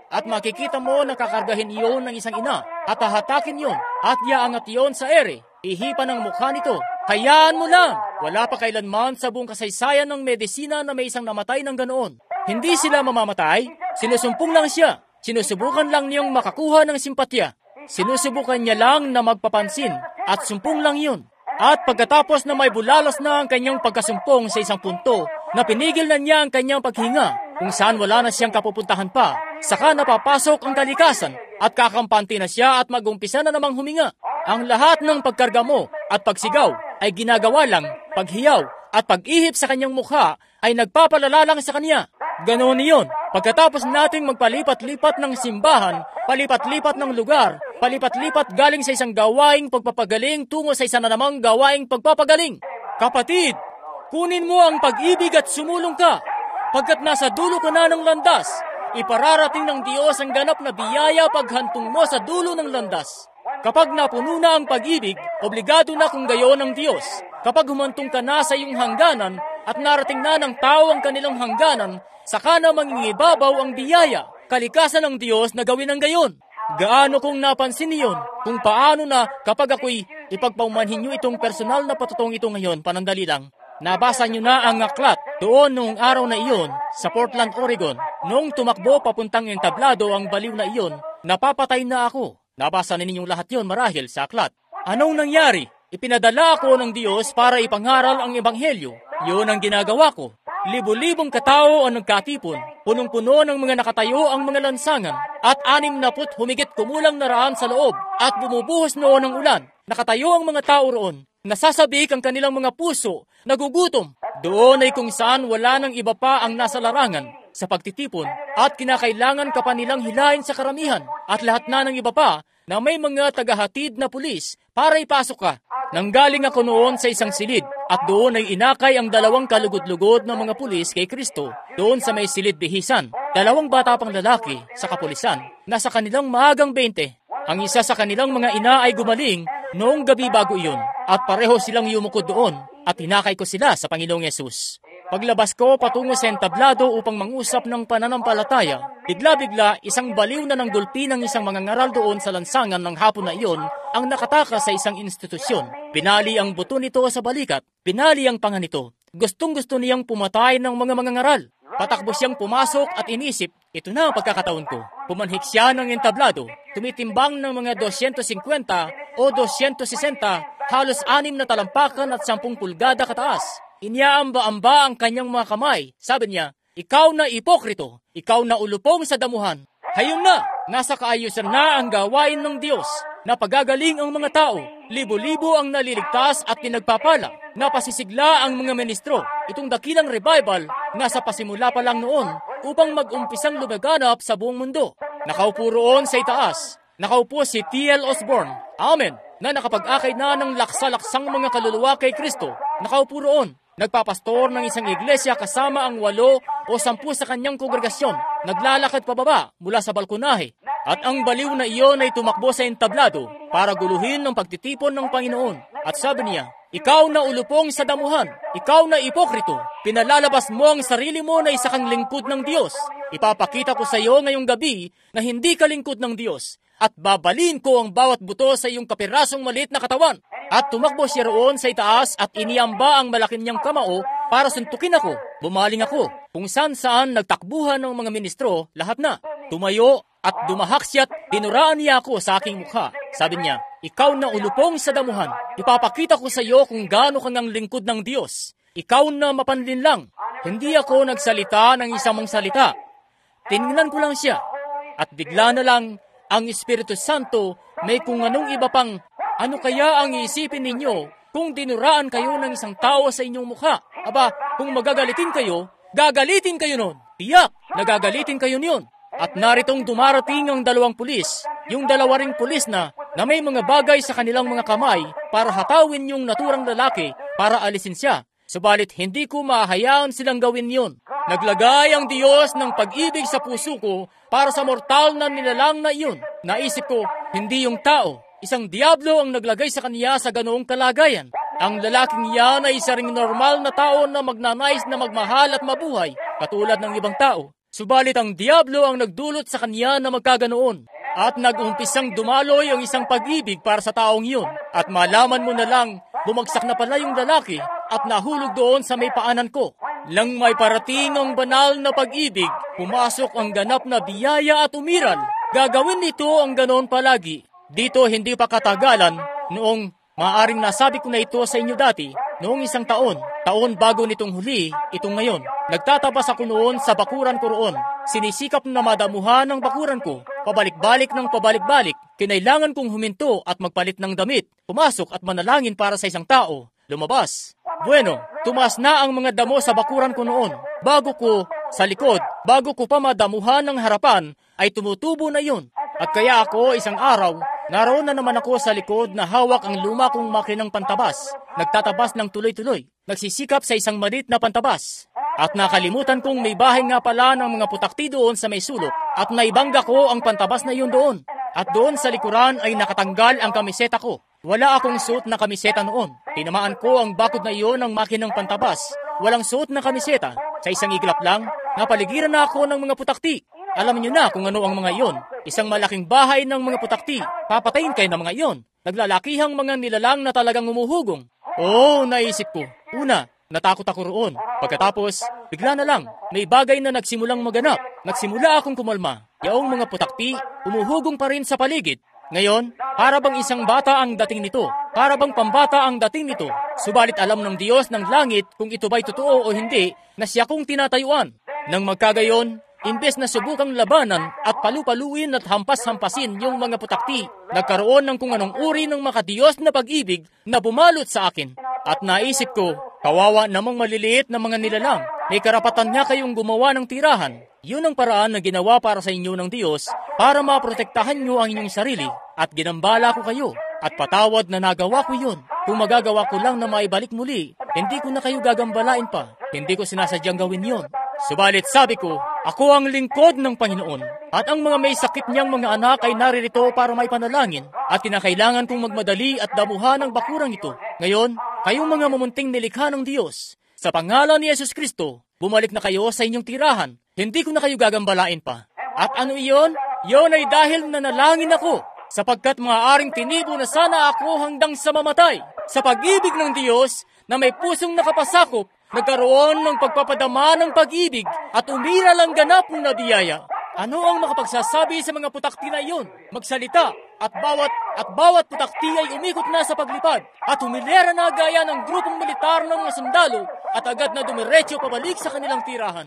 At makikita mo na kakargahin iyon ng isang ina at hahatakin iyon at iaangat iyon sa ere. Ihipan ang mukha nito. Hayaan mo lang! Wala pa kailanman sa buong kasaysayan ng medisina na may isang namatay ng ganoon. Hindi sila mamamatay, sinusumpong lang siya. Sinusubukan lang niyang makakuha ng simpatya. Sinusubukan niya lang na magpapansin at sumpong lang yun. At pagkatapos na may bulalas na ang kanyang pagkasumpong sa isang punto, na pinigil na niya ang kanyang paghinga, kung saan wala na siyang kapupuntahan pa, saka napapasok ang kalikasan at kakampante na siya at mag-umpisa na namang huminga. Ang lahat ng pagkarga mo at pagsigaw ay ginagawa lang, paghiyaw at pag-ihip sa kanyang mukha ay nagpapalala lang sa kanya. Ganoon iyon. Pagkatapos nating magpalipat-lipat ng simbahan, palipat-lipat ng lugar, palipat-lipat galing sa isang gawaing pagpapagaling tungo sa isa na namang gawaing pagpapagaling. Kapatid, kunin mo ang pag-ibig at sumulong ka. Pagkat nasa dulo ka na ng landas, ipararating ng Diyos ang ganap na biyaya paghantong mo sa dulo ng landas. Kapag napuno na ang pag-ibig, obligado na kung gayon ng Diyos. Kapag humantong ka na sa iyong hangganan at narating na ng tao ang kanilang hangganan, saka na mangingibabaw ang biyaya, kalikasan ng Diyos na gawin ang gayon. Gaano kong napansin niyon kung paano na kapag ako'y ipagpaumanhin nyo itong personal na patutong ito ngayon, panandali lang. Nabasa nyo na ang aklat doon noong araw na iyon sa Portland, Oregon. Noong tumakbo papuntang entablado ang baliw na iyon, napapatay na ako. Nabasa ninyong lahat yon marahil sa aklat. Anong nangyari? Ipinadala ako ng Diyos para ipangaral ang ebanghelyo. Yun ang ginagawa ko. Libo-libong katao ang nagkatipon. Punong-puno ng mga nakatayo ang mga lansangan. At 60 humigit kumulang na raan sa loob. At bumubuhos noon ang ulan. Nakatayo ang mga tao roon. Nasasabik ang kanilang mga puso. Nagugutom. Doon ay kung saan wala nang iba pa ang nasa larangan sa pagtitipon at kinakailangan ka pa nilang hilahin sa karamihan at lahat na ng iba pa na may mga tagahatid na pulis para ipasok ka. Nanggaling ako noon sa isang silid at doon ay inakay ang 2 kalugod-lugod ng mga pulis kay Kristo doon sa may silid bihisan. 2 bata pang lalaki sa kapulisan na sa kanilang maagang 20. Ang isa sa kanilang mga ina ay gumaling noong gabi bago iyon at pareho silang yumukod doon at inakay ko sila sa Panginoong Yesus. Paglabas ko patungo sa entablado upang mangusap ng pananampalataya, bigla-bigla isang baliw na ng gulpi ng isang mangangaral doon sa lansangan ng hapon na iyon ang nakatakas sa isang institusyon. Pinali ang buto nito sa balikat, pinali ang panga nito. Gustong-gusto niyang pumatay ng mga mangangaral. Patakbo siyang pumasok at inisip, ito na ang pagkakataon ko. Pumanhik siya ng entablado, tumitimbang ng mga 250 o 260, halos 6 na talampakan at 10 pulgada kataas. Iniaamba-amba ang kanyang mga kamay. Sabi niya, ikaw na ipokrito, ikaw na ulupong sa damuhan. Hayong na, nasa kaayusan na ang gawain ng Diyos. Napagagaling ang mga tao, libo-libo ang naliligtas at pinagpapala. Napasisigla ang mga ministro. Itong dakilang revival, nasa pasimula pa lang noon upang mag-umpisang lumaganap sa buong mundo. Nakaupo roon sa itaas. Nakaupo si T.L. Osborne. Amen. Na nakapag-akay na ng laksa-laksang mga kaluluwa kay Kristo. Nakaupo roon. Nagpapastor ng isang iglesia kasama ang 8 o 10 sa kanyang kongregasyon. Naglalakad pababa mula sa balkonahe. At ang baliw na iyon ay tumakbo sa entablado para guluhin ng pagtitipon ng Panginoon. At sabi niya, ikaw na ulupong sa damuhan, ikaw na ipokrito, pinalalabas mo ang sarili mo na isa kang lingkod ng Diyos. Ipapakita ko sa iyo ngayong gabi na hindi ka lingkod ng Diyos. At babalin ko ang bawat buto sa iyong kapirasong maliit na katawan. At tumakbo siya roon sa itaas at iniamba ang malaki niyang kamao para suntukin ako. Bumaling ako. Kung saan-saan nagtakbuhan ng mga ministro, lahat na. Tumayo at dumahak siya at dinuraan niya ako sa aking mukha. Sabi niya, ikaw na ulupong sa damuhan. Ipapakita ko sa iyo kung gaano kang ang lingkod ng Diyos. Ikaw na mapanlinlang. Hindi ako nagsalita ng isang salita. Tinignan ko lang siya. At bigla na lang, ang Espiritu Santo may kung anong iba pang, ano kaya ang iisipin ninyo kung dinuraan kayo ng isang tao sa inyong mukha? Aba, kung magagalitin kayo, gagalitin kayo nun. Tiyak, nagagalitin kayo niyon. At naritong dumarating ang 2 pulis, yung 2 ring pulis na may mga bagay sa kanilang mga kamay para hatawin yung naturang lalaki para alisin siya. Subalit hindi ko mahayaan silang gawin yon. Naglagay ang Diyos ng pag-ibig sa puso ko para sa mortal na nilalang na iyon. Naisip ko, hindi yung tao. Isang diablo ang naglagay sa kanya sa ganoong kalagayan. Ang lalaking iyan ay isa ring normal na tao na magnanais na magmahal at mabuhay, katulad ng ibang tao. Subalit ang diablo ang nagdulot sa kanya na magkaganoon. At nag-umpisang dumaloy ang isang pag-ibig para sa taong yun. At malaman mo na lang, bumagsak na pala yung lalaki at nahulog doon sa may paanan ko. Lang may parating ang banal na pag-ibig, pumasok ang ganap na biyaya at umiral. Gagawin nito ang ganoon palagi. Dito hindi pa katagalan, noong maaring nasabi ko na ito sa inyo dati, noong isang taon bago nitong huli, itong ngayon. Nagtatabas ako noon sa bakuran ko roon. Sinisikap na madamuhan ang bakuran ko. Pabalik-balik ng pabalik-balik. Kinailangan kong huminto at magpalit ng damit. Pumasok at manalangin para sa isang tao. Lumabas. Bueno, tumaas na ang mga damo sa bakuran ko noon. Bago ko pa madamuhan ng harapan, ay tumutubo na yun. At kaya ako isang araw, naroon na naman ako sa likod na hawak ang luma kong makinang pantabas. Nagtatabas ng tuloy-tuloy. Nagsisikap sa isang malit na pantabas. At nakalimutan kong may bahay nga pala ng mga putakti doon sa may sulok. At naibangga ko ang pantabas na yun doon. At doon sa likuran ay nakatanggal ang kamiseta ko. Wala akong suot na kamiseta noon. Tinamaan ko ang bakod na iyon ng makinang pantabas. Walang suot na kamiseta. Sa isang iglap lang, napaligiran na ako ng mga putakti. Alam niyo na kung ano ang mga iyon. Isang malaking bahay ng mga putakti. Papatayin kayo ng mga iyon. Naglalakihang mga nilalang na talagang umuhugong. Naisip ko. Una, natakot ako roon. Pagkatapos, bigla na lang, may bagay na nagsimulang maganap. Nagsimula akong kumalma. Yaong mga putakti, umuhugong pa rin sa paligid. Ngayon, para bang isang bata ang dating nito. Para bang pambata ang dating nito. Subalit alam ng Diyos ng langit kung ito ba'y totoo o hindi na siya kong tinatayuan. Nang magkagayon, imbes na subukang labanan at palupaluin at hampas-hampasin yung mga putakti, nagkaroon ng kung anong uri ng makadiyos na pag-ibig na bumalot sa akin. At naisip ko, kawawa namang maliliit na mga nilalang. May karapatan niya kayong gumawa ng tirahan. Yun ang paraan na ginawa para sa inyo ng Diyos para maprotektahan nyo ang inyong sarili. At ginambala ko kayo. At patawad na nagawa ko yun. Kung magagawa ko lang na maibalik muli, hindi ko na kayo gagambalain pa. Hindi ko sinasadyang gawin yun. Subalit sabi ko, ako ang lingkod ng Panginoon. At ang mga may sakit niyang mga anak ay naririto para may panalangin. At kinakailangan kong magmadali at damuhan ang bakurang ito. Ngayon, kayong mga mamunting nilikha ng Diyos, sa pangalan ni Yesus Kristo, bumalik na kayo sa inyong tirahan. Hindi ko na kayo gagambalain pa. At ano iyon? Yon ay dahil nanalangin ako, sapagkat maaaring tinibo na sana ako hanggang sa mamatay. Sa pag-ibig ng Diyos na may pusong nakapasakop, nagkaroon ng pagpapadama ng pag-ibig at umiral ang ganap na biyaya. Ano ang makapagsasabi sa mga putakti na iyon? Magsalita at bawat putakti ay umikot na sa paglipad at humilera na gaya ng grupong militar ng mga sundalo at agad na dumiretso pabalik sa kanilang tirahan.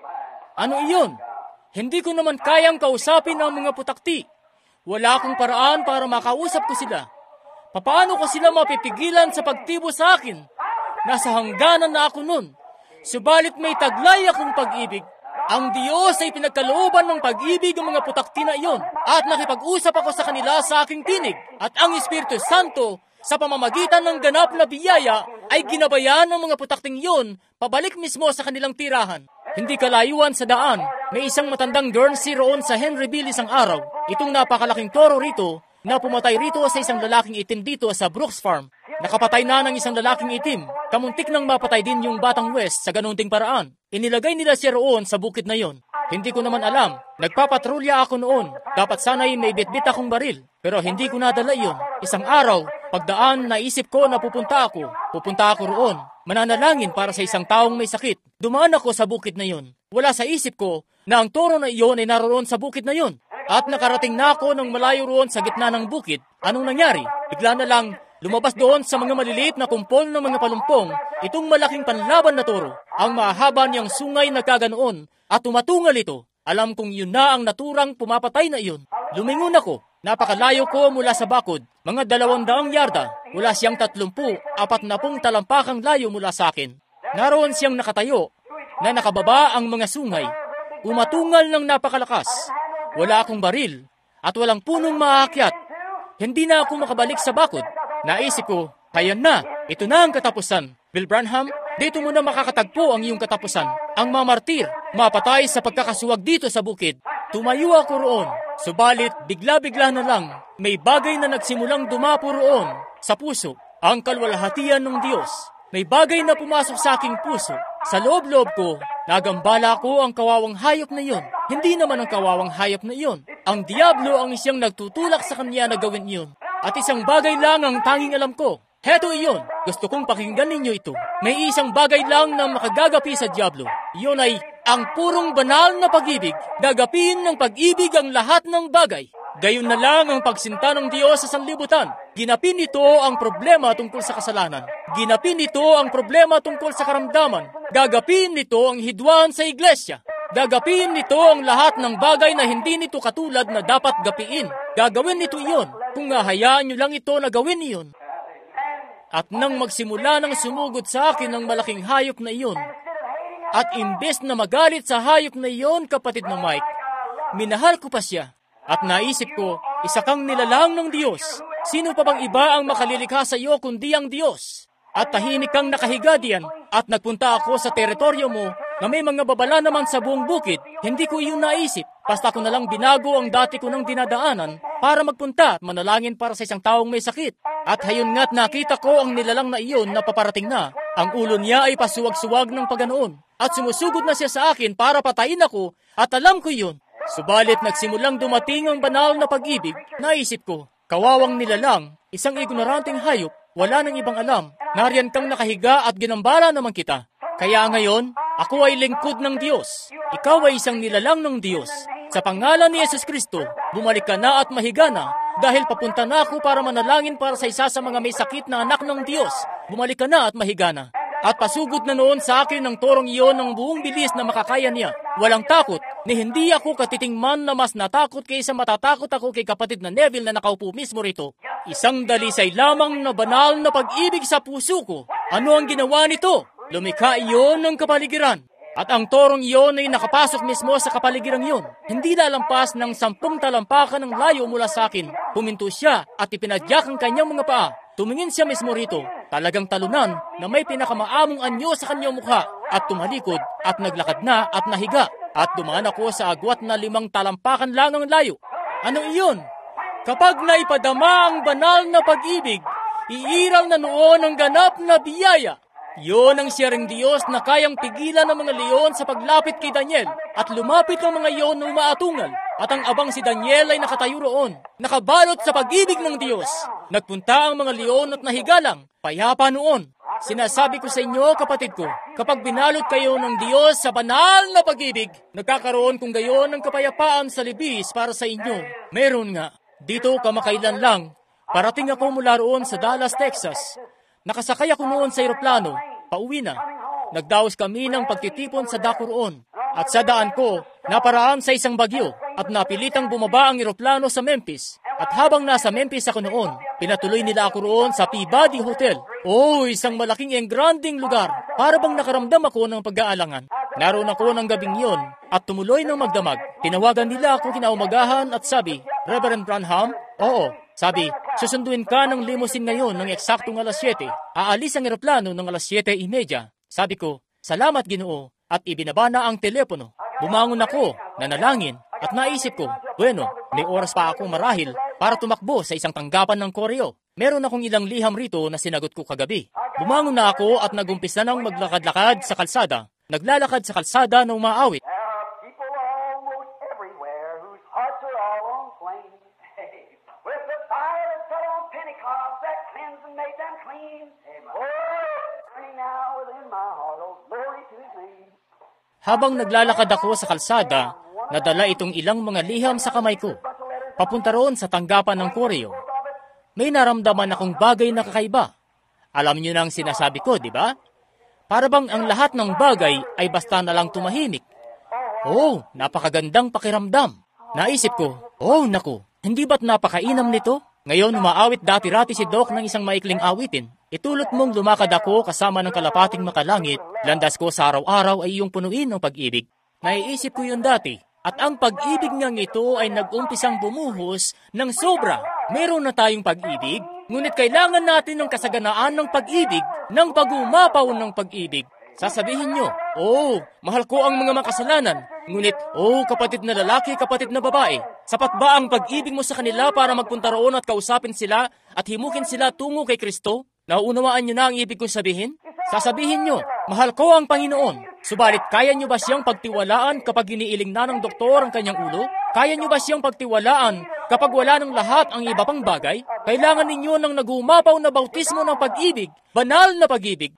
Ano iyon? Hindi ko naman kayang kausapin ang mga putakti. Wala akong paraan para makausap ko sila. Papaano ko sila mapipigilan sa pagtibo sa akin? Nasa hangganan na ako nun. Subalit may taglay akong pag-ibig. Ang Diyos ay pinagkalooban ng pag-ibig ng mga putakti na iyon at nakipag-usap ako sa kanila sa aking tinig. At ang Espiritu Santo, sa pamamagitan ng ganap na biyaya, ay ginabayan ng mga putakting iyon pabalik mismo sa kanilang tirahan. Hindi kalayuan sa daan, may isang matandang Guernsey roon sa Henryville isang araw. Itong napakalaking toro rito na pumatay rito sa isang lalaking itim dito sa Brooks Farm. Nakapatay na ng isang lalaking itim. Kamuntik nang mapatay din yung batang West sa ganun ding paraan. Inilagay nila siya roon sa bukid na yon. Hindi ko naman alam. Nagpapatrolya ako noon. Dapat sana'y may bitbit akong baril. Pero hindi ko nadala iyon. Isang araw, pagdaan, naisip ko na pupunta ako roon. Mananalangin para sa isang taong may sakit. Dumaan ako sa bukid na yon. Wala sa isip ko na ang toro na iyon ay naroon sa bukid na yon. At nakarating na ako ng malayo roon sa gitna ng bukid. Anong nangyari? Bigla na lang, lumabas doon sa mga maliliit na kumpol ng mga palumpong itong malaking panlaban na toro. Ang mahaba niyang sungay na kaganoon at tumatungal ito. Alam kong yun na ang naturang pumapatay na iyon. Lumingon ako. Napakalayo ko mula sa bakod. Mga 200 yarda. Wala siyang 30-40 talampakang layo mula sa akin. Naroon siyang nakatayo na nakababa ang mga sungay. Umatungal ng napakalakas. Wala akong baril at walang punong maakyat. Hindi na ako makabalik sa bakod. Naisip ko, kaya na, ito na ang katapusan. Bill Branham, dito mo na makakatagpo ang iyong katapusan. Ang mamartir, mapatay sa pagkakasuwag dito sa bukid. Tumayo ako roon. Subalit, bigla-bigla na lang, may bagay na nagsimulang dumapo roon sa puso. Ang kalwalhatian ng Diyos. May bagay na pumasok sa aking puso. Sa loob-loob ko, Nagambala ko ang kawawang hayop na iyon. Hindi naman ang kawawang hayop na iyon. Ang Diablo ang siyang nagtutulak sa kanya na gawin iyon. At isang bagay lang ang tanging alam ko. Heto iyon. Gusto kong pakinggan ninyo ito. May isang bagay lang na makagagapi sa Diablo. Iyon ay ang purong banal na pag-ibig. Gagapin ng pag-ibig ang lahat ng bagay. Gayon na lang ang pagsinta ng Diyos sa sanlibutan. Ginapin nito ang problema tungkol sa kasalanan. Ginapin nito ang problema tungkol sa karamdaman. Gagapin nito ang hidwaan sa iglesia. Gagapin nito ang lahat ng bagay na hindi nito katulad na dapat gapiin. Gagawin nito iyon kung hahayaan nyo lang ito na gawin iyon. At nang magsimula ng sumugod sa akin ang malaking hayop na iyon, at imbes na magalit sa hayop na iyon, kapatid na Mike, minahal ko pa siya. At naisip ko, isa kang nilalang ng Diyos. Sino pa bang iba ang makalilikha sa iyo kundi ang Diyos? At tahimik kang nakahiga diyan at nagpunta ako sa teritoryo mo na may mga babala naman sa buong bukid. Hindi ko iyon naisip. Basta ko nalang binago ang dati ko ng dinadaanan para magpunta at manalangin para sa isang taong may sakit. At hayon nga't nakita ko ang nilalang na iyon na paparating na. Ang ulo niya ay pasuwag-suwag ng paganoon. At sumusugod na siya sa akin para patayin ako at alam ko iyon. Subalit nagsimulang dumating ang banal na pag-ibig, naisip ko, kawawang nilalang, isang ignoranteng hayop, wala nang ibang alam, nariyan kang nakahiga at ginambala naman kita. Kaya ngayon, ako ay lingkod ng Diyos. Ikaw ay isang nilalang ng Diyos. Sa pangalan ni Yesus Kristo, bumalik ka na at mahiga na, dahil papunta na ako para manalangin para sa isa sa mga may sakit na anak ng Diyos. Bumalik ka na at mahiga na. At pasugod na noon sa akin ng torong iyon ng buong bilis na makakaya niya. Walang takot, ni hindi ako katitingman na mas natakot kaysa matatakot ako kay kapatid na Neville na nakaupo mismo rito. Isang dalisay lamang na banal na pag-ibig sa puso ko. Ano ang ginawa nito? Lumikha iyon ng kapaligiran. At ang torong iyon ay nakapasok mismo sa kapaligiran iyon. Hindi lalampas ng 10 talampakan ng layo mula sa akin. Puminto siya at ipinadyak ang kanyang mga paa. Tumingin siya mismo rito, talagang talunan na may pinakamaamong anyo sa kanyang mukha at tumalikod at naglakad na at nahiga at dumaan ako sa agwat na 5 talampakan lang ang layo. Ano iyon? Kapag naipadama ang banal na pag-ibig, iiral na noon ang ganap na biyaya. Iyon ang siyang Diyos na kayang pigilan ng mga leon sa paglapit kay Daniel at lumapit ang mga iyon na umaatungal. At ang abang si Daniel ay nakatayo roon, nakabalot sa pag-ibig ng Diyos. Nagpunta ang mga leon at nahiga lang, payapa noon. Sinasabi ko sa inyo, kapatid ko, kapag binalot kayo ng Diyos sa banal na pag-ibig, nagkakaroon kung gayon ng kapayapaan sa libis para sa inyo. Meron nga. Dito kamakailan lang, parating ako mula roon sa Dallas, Texas. Nakasakay ako noon sa eroplano, pauwi na. Nagdaos kami ng pagtitipon sa dako roon. At sa daan ko, naparaan sa isang bagyo at napilitang bumaba ang eroplano sa Memphis. At habang nasa Memphis ako noon, pinatuloy nila ako roon sa Peabody Hotel. Isang malaking engranding lugar. Para bang nakaramdam ako ng pag-aalangan. Naroon ako ng gabing yon at tumuloy ng magdamag. Tinawagan nila ako kinaumagahan at sabi, Reverend Branham? Oo. Sabi, susunduin ka ng limousine ngayon ng eksaktong alas 7. Aalis ang eroplano ng alas 7:30. Sabi ko, salamat Ginoo, at ibinaba na ang telepono. Bumangon ako, nanalangin, at naisip ko, bueno, may oras pa ako marahil para tumakbo sa isang tanggapan ng koreo. Meron akong ilang liham rito na sinagot ko kagabi. Bumangon na ako at nagumpisa nang maglakad-lakad sa kalsada. Naglalakad sa kalsada na umaawit. Habang naglalakad ako sa kalsada, nadala itong ilang mga liham sa kamay ko. Papunta roon sa tanggapan ng koreo. May naramdaman akong bagay na kakaiba. Alam niyo na ang sinasabi ko, di ba? Para bang ang lahat ng bagay ay basta na lang tumahimik. Napakagandang pakiramdam. Naisip ko, naku, hindi ba't napakainam nito? Ngayon umaawit dati-rati si Doc ng isang maikling awitin. Itulot mong lumakad ako kasama ng kalapating makalangit. Landas ko sa araw-araw ay iyong punuin ng pag-ibig. Naiisip ko yun dati. At ang pag-ibig niyang ito ay nag-umpisang bumuhos ng sobra. Meron na tayong pag-ibig, ngunit kailangan natin ng kasaganaan ng pag-ibig, ng pag-umapaw ng pag-ibig. Sasabihin nyo, mahal ko ang mga makasalanan. Ngunit, kapatid na lalaki, kapatid na babae. Sapat ba ang pag-ibig mo sa kanila para magpunta roon at kausapin sila at himukin sila tungo kay Kristo? Nauunawaan nyo na ang ibig kong sabihin? Sasabihin nyo, Mahal ko ang Panginoon. Subalit kaya niyo ba siyang pagtiwalaan kapag iniiling na ng doktor ang kanyang ulo? Kaya niyo ba siyang pagtiwalaan kapag wala ng lahat ang iba pang bagay? Kailangan ninyo ng nagumapaw na bautismo ng pag-ibig, banal na pag-ibig.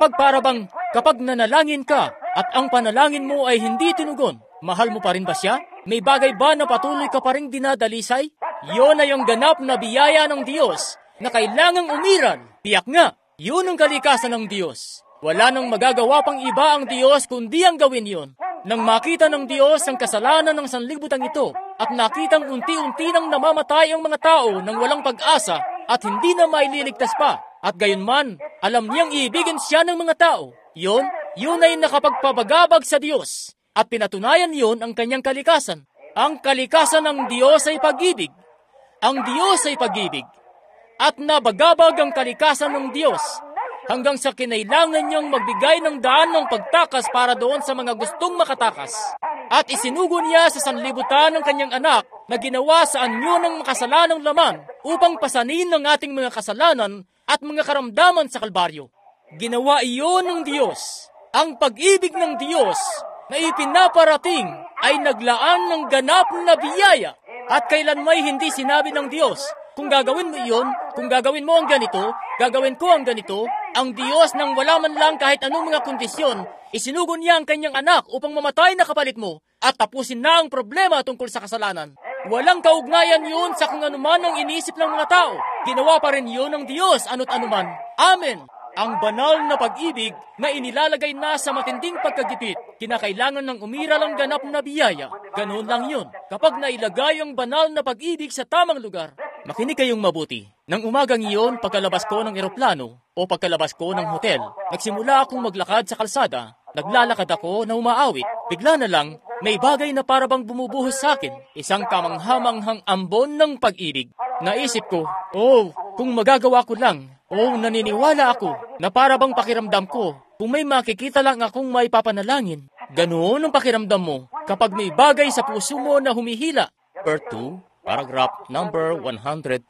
Kapag nanalangin ka at ang panalangin mo ay hindi tinugon, mahal mo pa rin ba siya? May bagay ba na patuloy ka pa rin dinadalisay? Iyon ay ang ganap na biyaya ng Diyos na kailangang umiral. Tiyak nga, yun ang kalikasan ng Diyos. Wala nang magagawa pang iba ang Diyos kundi ang gawin yon. Nang makita ng Diyos ang kasalanan ng sanlibutan ito at nakitang unti-unti nang namamatay ang mga tao nang walang pag-asa at hindi na maililigtas pa, at gayon man, alam niyang iibigin siya ng mga tao. Yun ay nakapagpabagabag sa Diyos at pinatunayan yon ang kanyang kalikasan. Ang kalikasan ng Diyos ay pag-ibig. Ang Diyos ay pag-ibig. At nabagabag ang kalikasan ng Diyos hanggang sa kinailangan niyang magbigay ng daan ng pagtakas para doon sa mga gustong makatakas. At isinugo niya sa sanlibutan ng kanyang anak na ginawa sa anyo ng makasalanang laman upang pasanin ng ating mga kasalanan at mga karamdaman sa Kalbaryo. Ginawa iyon ng Diyos. Ang pag-ibig ng Diyos na ipinaparating ay naglaan ng ganap na biyaya. At kailan may hindi sinabi ng Diyos, kung gagawin mo iyon, kung gagawin mo ang ganito, gagawin ko ang ganito, ang Diyos nang wala man lang kahit anong mga kondisyon, isinugo niya ang kanyang anak upang mamatay na kapalit mo at tapusin na ang problema tungkol sa kasalanan. Walang kaugnayan yun sa kung anuman ang inisip ng mga tao. Ginawa pa rin yun ng Diyos ano't anuman. Amen! Ang banal na pag-ibig na inilalagay na sa matinding pagkagipit, kinakailangan ng umiral ang ganap na biyaya. Ganoon lang yun. Kapag nailagay ang banal na pag-ibig sa tamang lugar, makinig kayong mabuti. Nang umagang iyon, pagkalabas ko ng eroplano o pagkalabas ko ng hotel, nagsimula akong maglakad sa kalsada. Naglalakad ako na umaawit. Bigla na lang, may bagay na parabang bumubuhos sa akin. Isang kamanghamanghang ambon ng pag-ibig. Naisip ko, kung magagawa ko lang. Naniniwala ako na parabang pakiramdam ko kung may makikita lang akong may papanalangin. Ganoon ang pakiramdam mo kapag may bagay sa puso mo na humihila. Part 2, paragraph number 113,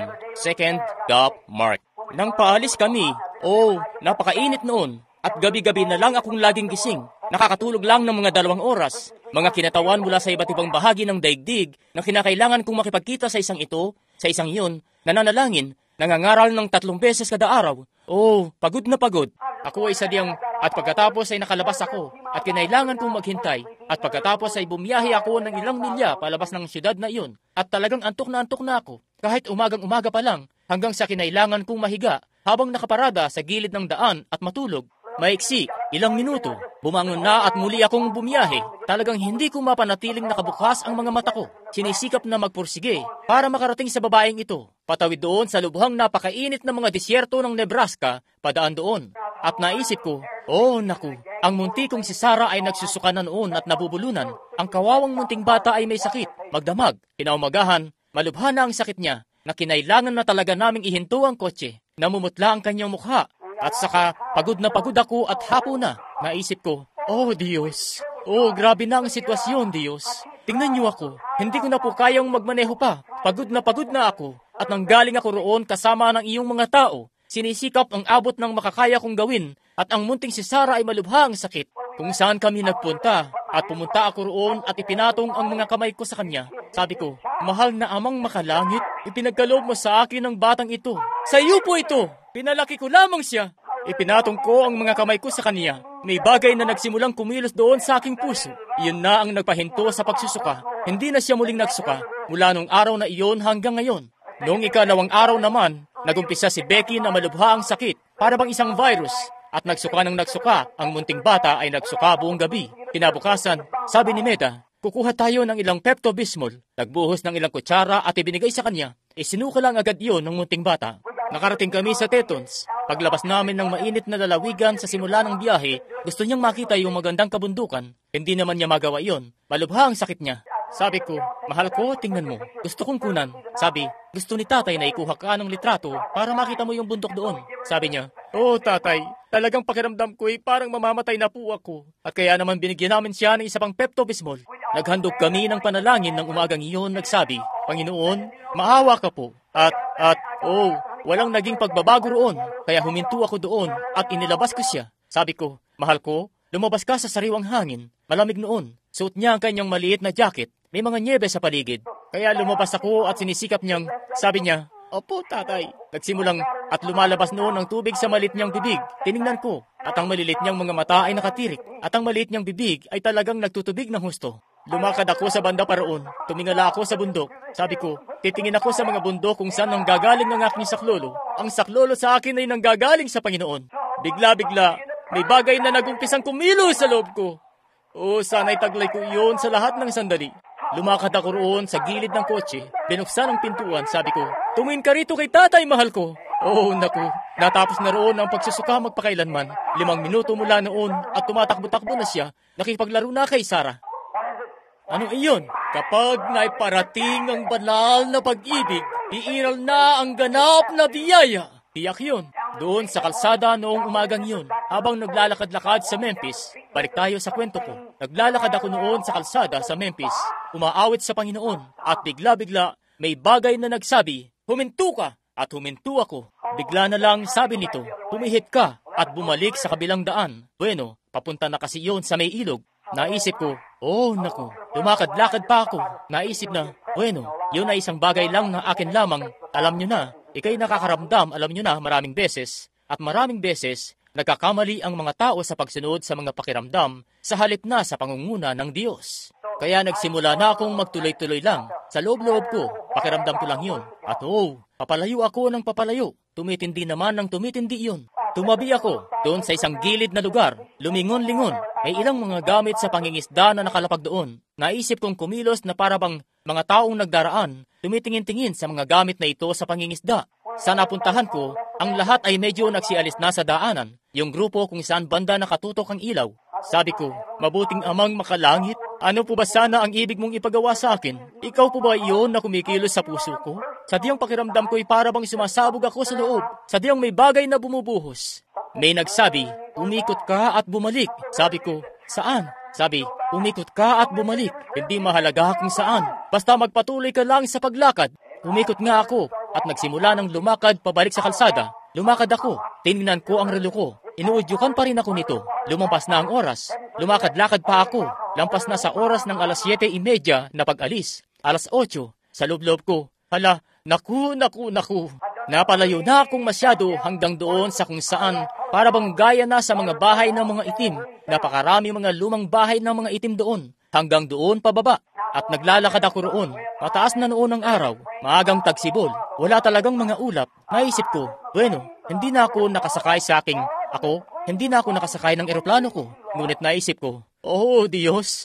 second gap mark. Nang paalis kami, napakainit noon at gabi-gabi na lang akong laging gising. Nakakatulog lang ng mga 2 oras. Mga kinatawan mula sa iba't ibang bahagi ng daigdig na kinakailangan kong makipagkita sa isang ito, sa isang iyon, nananalangin, nangangaral ng 3 beses kada araw. Pagod na pagod. Ako ay sadyang, at pagkatapos ay nakalabas ako, at kinailangan kong maghintay, at pagkatapos ay bumiyahe ako ng ilang milya palabas ng siyudad na iyon, at talagang antok na ako, kahit umagang-umaga pa lang, hanggang sa kinailangan kong mahiga, habang nakaparada sa gilid ng daan at matulog. Maiksi, ilang minuto, bumangon na at muli akong bumiyahe. Talagang hindi ko mapanatiling nakabukas ang mga mata ko. Sinisikap na magpursige para makarating sa babaeng ito. Patawid doon sa lubhang napakainit na mga disyerto ng Nebraska, padaan doon. At naisip ko, naku, ang munti kong si Sarah ay nagsusuka na noon at nabubulunan. Ang kawawang munting bata ay may sakit, magdamag. Kinaumagahan, malubha na ang sakit niya, na kinailangan na talaga naming ihinto ang kotse. Namumutla ang kanyang mukha. At saka, pagod na pagod ako at hapo na. Naisip ko, Diyos. Grabe na ang sitwasyon, Diyos. Tingnan niyo ako. Hindi ko na po kayang magmaneho pa. Pagod na ako. At nanggaling ako roon kasama ng iyong mga tao. Sinisikap ang abot ng makakaya kong gawin. At ang munting si Sarah ay malubha ang sakit. Kung saan kami nagpunta. At pumunta ako roon at ipinatong ang mga kamay ko sa kanya. Sabi ko, mahal na amang makalangit, ipinagkaloob mo sa akin ang batang ito. Sa iyo po ito. Pinalaki ko lamang siya. Ipinatong ko ang mga kamay ko sa kanya. May bagay na nagsimulang kumilos doon sa aking puso. Iyon na ang nagpahinto sa pagsusuka. Hindi na siya muling nagsuka mula nung araw na iyon hanggang ngayon. Noong ikalawang araw naman, nagumpisa si Becky na malubha ang sakit, para bang isang virus. At nagsuka ng nagsuka, ang munting bata ay nagsuka buong gabi. Kinabukasan, sabi ni Meda, kukuha tayo ng ilang Pepto-Bismol. Nagbuhos ng ilang kutsara at ibinigay sa kanya. Isinuka lang agad iyon ng munting bata. Nakarating kami sa Tetons. Paglabas namin ng mainit na lalawigan sa simula ng biyahe, gusto niyang makita yung magandang kabundukan. Hindi naman niya magawa iyon. Malubha ang sakit niya. Sabi ko, mahal ko, tingnan mo. Gusto kong kunan. Sabi, gusto ni tatay na ikuha ka ng litrato para makita mo yung bundok doon. Sabi niya, tatay, talagang pakiramdam ko parang mamamatay na po ako. At kaya naman binigyan namin siya ng isa pang Pepto-Bismol. Naghandog kami ng panalangin ng umagang iyon, nagsabi, Panginoon, maawa ka po. Walang naging pagbabago roon, kaya huminto ako doon at inilabas ko siya. Sabi ko, mahal ko, lumabas ka sa sariwang hangin. Malamig noon. Suot niya ang kanyang maliit na jacket. May mga nyebe sa paligid. Kaya lumabas ako at sinisikap niyang, sabi niya, "Opo, tatay." Nagsimulang at lumalabas noon ang tubig sa maliit niyang bibig. Tiningnan ko at ang malilit niyang mga mata ay nakatirik. At ang maliit niyang bibig ay talagang nagtutubig ng husto. Lumakad ako sa banda paroon. Tumingala ako sa bundok. Sabi ko, titingin ako sa mga bundok kung saan nanggagaling ang aking saklolo. Ang saklolo sa akin ay nanggagaling sa Panginoon. Bigla-bigla, may bagay na nagumpisang kumilos sa loob ko. Sana'y taglay ko iyon sa lahat ng sandali. Lumakad ako roon sa gilid ng kotse. Binuksan ang pintuan. Sabi ko, tumingin ka rito kay tatay, mahal ko. Naku. Natapos na roon ang pagsusuka magpakailanman. 5 minuto mula noon at tumatakbo-takbo na siya. Nakipaglaro na kay Sarah. Ano iyon? Kapag naiparating ang banal na pag-ibig, iiral na ang ganap na biyaya. Tiyak yun. Doon sa kalsada noong umagang yun, habang naglalakad-lakad sa Memphis, balik tayo sa kwento ko. Naglalakad ako noon sa kalsada sa Memphis, umaawit sa Panginoon, at bigla-bigla may bagay na nagsabi, "Huminto ka!" At huminto ako. Bigla na lang sabi nito, "Pumihit ka," at bumalik sa kabilang daan. Bueno, papunta na kasi yun sa may ilog. Naisip ko, naku, lumakad-lakad pa ako. Naisip na, bueno, yun ay isang bagay lang na akin lamang. Alam nyo na, ikay nakakaramdam, alam nyo na, maraming beses. At maraming beses, nagkakamali ang mga tao sa pagsunod sa mga pakiramdam sa halip na sa pangunguna ng Diyos. Kaya nagsimula na akong magtuloy-tuloy lang. Sa loob-loob ko, pakiramdam ko lang yun. At papalayo ako ng papalayo. Tumitindi naman ng tumitindi yun. Tumabi ako doon sa isang gilid na lugar, lumingon-lingon. May ilang mga gamit sa pangingisda na nakalapag doon. Naisip kong kumilos na parabang mga taong nagdaraan, tumitingin-tingin sa mga gamit na ito sa pangingisda. Sa napuntahan ko, ang lahat ay medyo nagsialis na sa daanan, yung grupo kung saan banda nakatutok ang ilaw. Sabi ko, mabuting amang makalangit, ano po ba sana ang ibig mong ipagawa sa akin? Ikaw po ba iyon na kumikilos sa puso ko? Sadyang pakiramdam ko'y parabang sumasabog ako sa loob. Sadyang may bagay na bumubuhos. May nagsabi, umikot ka at bumalik. Sabi ko, saan? Sabi, umikot ka at bumalik. Hindi mahalaga kung saan. Basta magpatuloy ka lang sa paglakad. Umikot nga ako at nagsimula ng lumakad pabalik sa kalsada. Lumakad ako. Tinignan ko ang relo ko. Inuudyukan pa rin ako nito. Lumampas na ang oras. Lumakad-lakad pa ako. Lampas na sa oras ng alas 7:30 na pag-alis. Alas 8, sa loob-loob ko. Hala, naku. Napalayo na akong masyado hanggang doon sa kung saan para bang gaya na sa mga bahay ng mga itim. Napakarami mga lumang bahay ng mga itim doon. Hanggang doon pababa. At naglalakad ako roon. Mataas na noon ang araw. Maagang tagsibol. Wala talagang mga ulap. Naisip ko, bueno, hindi na ako nakasakay ng eroplano ko. Ngunit naisip ko, Diyos,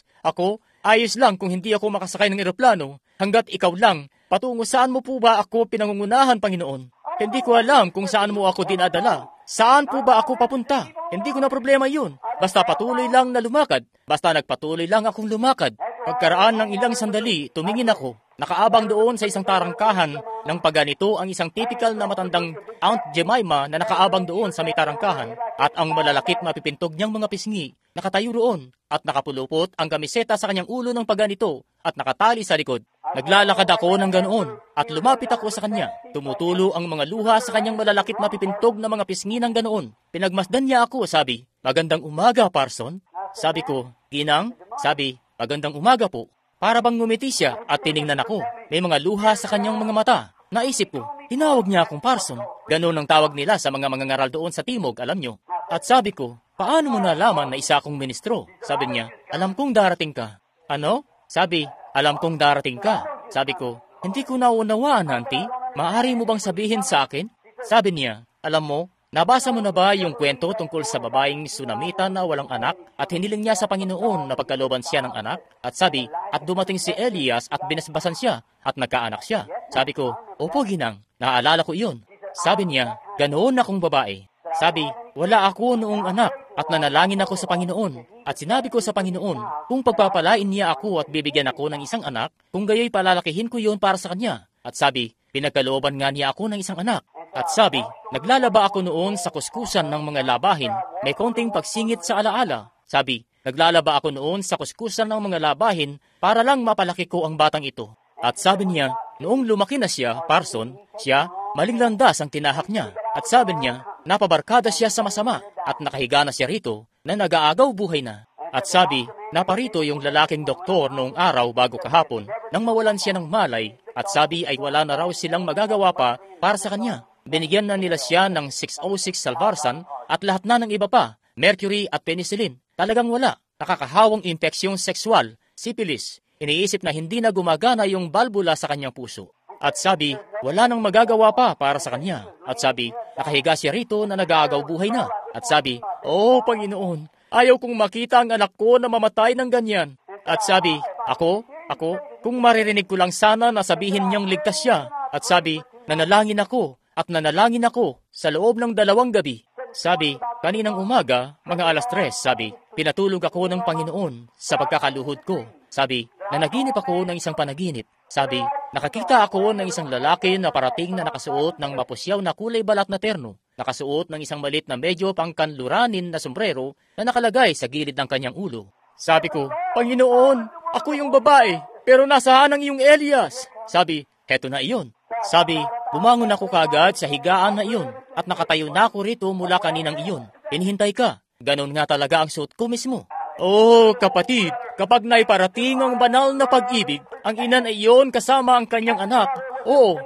ayos lang kung hindi ako makasakay ng eroplano hanggat ikaw lang. Patungo saan mo po ba ako pinangungunahan, Panginoon? Hindi ko alam kung saan mo ako dinadala. Saan po ba ako papunta? Hindi ko na problema yun. Basta patuloy lang na lumakad. Basta nagpatuloy lang akong lumakad. Pagkaraan ng ilang sandali, tumingin ako. Nakaabang doon sa isang tarangkahan ng pagganito ang isang typical na matandang Aunt Jemima na nakaabang doon sa may tarangkahan at ang malalakit mapipintog niyang mga pisngi nakatayo roon at nakapulupot ang kamiseta sa kanyang ulo ng pagganito at nakatali sa likod. Naglalakad ako ng ganoon at lumapit ako sa kanya. Tumutulo ang mga luha sa kanyang malalakit mapipintog na mga pisngi ng ganoon. Pinagmasdan niya ako, sabi, "Magandang umaga, Parson." Sabi ko, "Ginang?" Sabi, "Magandang umaga po." Para bang ngumiti siya at tiningnan ako. May mga luha sa kanyang mga mata. Naisip ko, tinawag niya akong Parson. Ganoon ang tawag nila sa mga mangangaral doon sa Timog, alam nyo. At sabi ko, paano mo nalaman na isa akong ministro? Sabi niya, alam kong darating ka. Ano? Sabi, alam kong darating ka. Sabi ko, hindi ko naunawaan, auntie. Maaari mo bang sabihin sa akin? Sabi niya, alam mo, nabasa mo na ba yung kwento tungkol sa babaeng Sunamita na walang anak at hiniling niya sa Panginoon na pagkalooban siya ng anak? At sabi, at dumating si Elias at binasbasan siya at nagkaanak siya. Sabi ko, opo ginang, naaalala ko iyon. Sabi niya, ganoon akong babae. Sabi, wala ako noong anak at nanalangin ako sa Panginoon. At sinabi ko sa Panginoon, kung pagpapalain niya ako at bibigyan ako ng isang anak, kung gayoy palalakihin ko yun para sa kanya. At sabi, pinagkalooban nga niya ako ng isang anak. At sabi, naglalaba ako noon sa kuskusan ng mga labahin, may konting pagsingit sa alaala. Sabi, naglalaba ako noon sa kuskusan ng mga labahin para lang mapalaki ko ang batang ito. At sabi niya, noong lumaki na siya, Parson, siya, maling landas ang tinahak niya. At sabi niya, napabarkada siya sa masama. at nakahiga na siya rito na nag-aagaw buhay na. At sabi, naparito yung lalaking doktor noong araw bago kahapon nang mawalan siya ng malay at sabi ay wala na raw silang magagawa pa para sa kanya. Binigyan na nila siya ng 606 Salvarsan at lahat na ng iba pa, mercury at penicillin. Talagang wala. Nakakahawang infeksyong sexual, syphilis. Iniisip na hindi na gumagana yung balbula sa kanyang puso. At sabi, wala nang magagawa pa para sa kanya. At sabi, nakahiga siya rito na nag-aagaw buhay na. At sabi, "Oh, Panginoon, ayaw kong makita ang anak ko na mamatay ng ganyan." At sabi, ako, kung maririnig ko lang sana na sabihin niyang ligtas siya. At sabi, nanalangin ako sa loob ng 2 gabi. Sabi, kaninang umaga, mga 3:00, sabi, pinatulog ako ng Panginoon sa pagkakaluhod ko. Sabi, nanaginip ako ng isang panaginip. Sabi, nakakita ako ng isang lalaki na parating na nakasuot ng mapusyaw na kulay balat na terno. Nakasuot ng isang malit na medyo pangkanluranin na sombrero na nakalagay sa gilid ng kanyang ulo. Sabi ko, Panginoon, ako yung babae, pero nasaan ang iyong Elias? Sabi, heto na iyon. Sabi, bumangon ako kaagad sa higaan na iyon at nakatayo na ako rito mula kaninang iyon. Hinihintay ka. Ganon nga talaga ang suot ko mismo. Oh, kapatid, kapag naiparating ang banal na pag-ibig, ang ina na iyon kasama ang kanyang anak. Oo,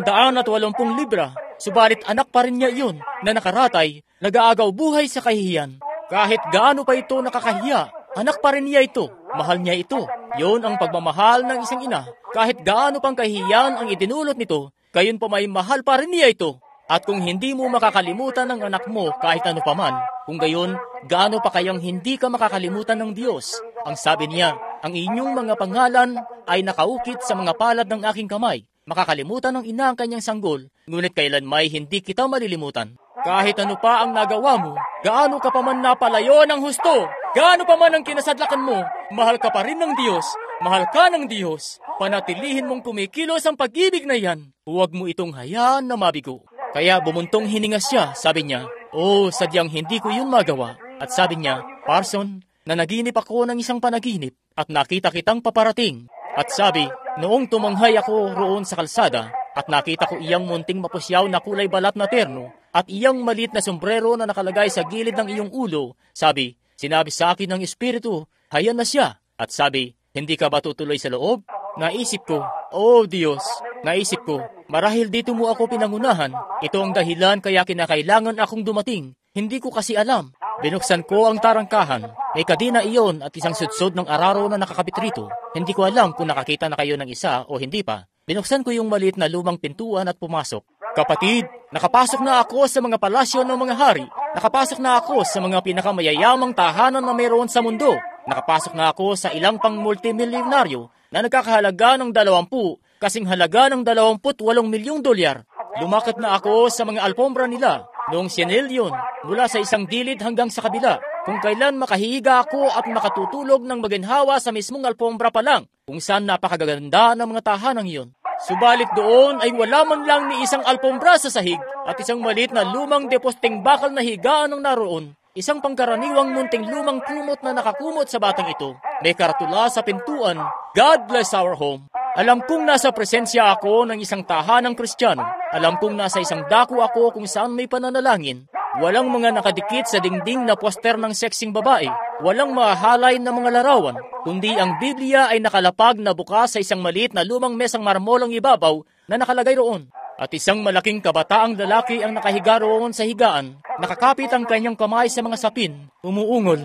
180 libra. Subalit anak pa rin niya iyon na nakaratay, nag-aagaw buhay sa kahihiyan. Kahit gaano pa ito nakakahiya, anak pa rin niya ito. Mahal niya ito. Yon ang pagmamahal ng isang ina. Kahit gaano pang kahihiyan ang idinulot nito, gayon pa may mahal pa rin niya ito. At kung hindi mo makakalimutan ng anak mo kahit ano paman, kung gayon, gaano pa kayang hindi ka makakalimutan ng Diyos? Ang sabi niya, ang inyong mga pangalan ay nakaukit sa mga palad ng aking kamay. Makakalimutan ng ina ang kanyang sanggol, ngunit kailanmay hindi kita malilimutan. Kahit ano pa ang nagawa mo, gaano ka pa man napalayo ng husto, gaano pa man ang kinasadlakan mo, mahal ka pa rin ng Diyos, mahal ka ng Diyos. Panatilihin mong kumikilos ang pag-ibig na yan. Huwag mo itong hayaan na mabigo. Kaya bumuntong hininga siya, sabi niya, oh, sadyang hindi ko yun magawa. At sabi niya, Parson, nanaginip ako ng isang panaginip at nakita kitang paparating. At sabi, noong tumanghay ako roon sa kalsada at nakita ko iyang munting mapusyaw na kulay balat na terno at iyang maliit na sombrero na nakalagay sa gilid ng iyong ulo, sabi, sinabi sa akin ng Espiritu, hayan na siya. At sabi, hindi ka ba tutuloy sa loob? Naisip ko, oh Diyos, naisip ko, marahil dito mo ako pinangunahan. Ito ang dahilan kaya kinakailangan akong dumating. Hindi ko kasi alam. Binuksan ko ang tarangkahan. May kadina iyon at isang sudsod ng araro na nakakabit rito. Hindi ko alam kung nakakita na kayo ng isa o hindi pa. Binuksan ko yung maliit na lumang pintuan at pumasok. Kapatid, nakapasok na ako sa mga palasyo ng mga hari. Nakapasok na ako sa mga pinakamayayamang tahanan na mayroon sa mundo. Nakapasok na ako sa ilang pang multimilyonaryo na nagkakahalaga ng 20 kasing halaga ng $28 milyong. Lumakad na ako sa mga alpombra nila noong sinilyon mula sa isang gilid hanggang sa kabila. Kung kailan makahiga ako at makatutulog ng maginhawa sa mismong alpombra pa lang, kung saan napakaganda ng mga tahanang iyon. Subalit doon ay wala man lang ni isang alpombra sa sahig at isang maliit na lumang deposting bakal na higaan ang naroon. Isang pangkaraniwang munting lumang kumot na nakakumot sa batang ito. May karatula sa pintuan, God bless our home. Alam kong nasa presensya ako ng isang tahanang Kristiyano. Alam kong nasa isang dako ako kung saan may pananalangin. Walang mga nakadikit sa dingding na poster ng sexing babae. Walang mahalay na mga larawan. Kundi ang Biblia ay nakalapag na bukas sa isang maliit na lumang mesang marmolong ibabaw na nakalagay roon. At isang malaking kabataang lalaki ang nakahiga roon sa higaan. Nakakapit ang kanyang kamay sa mga sapin. Umuungol.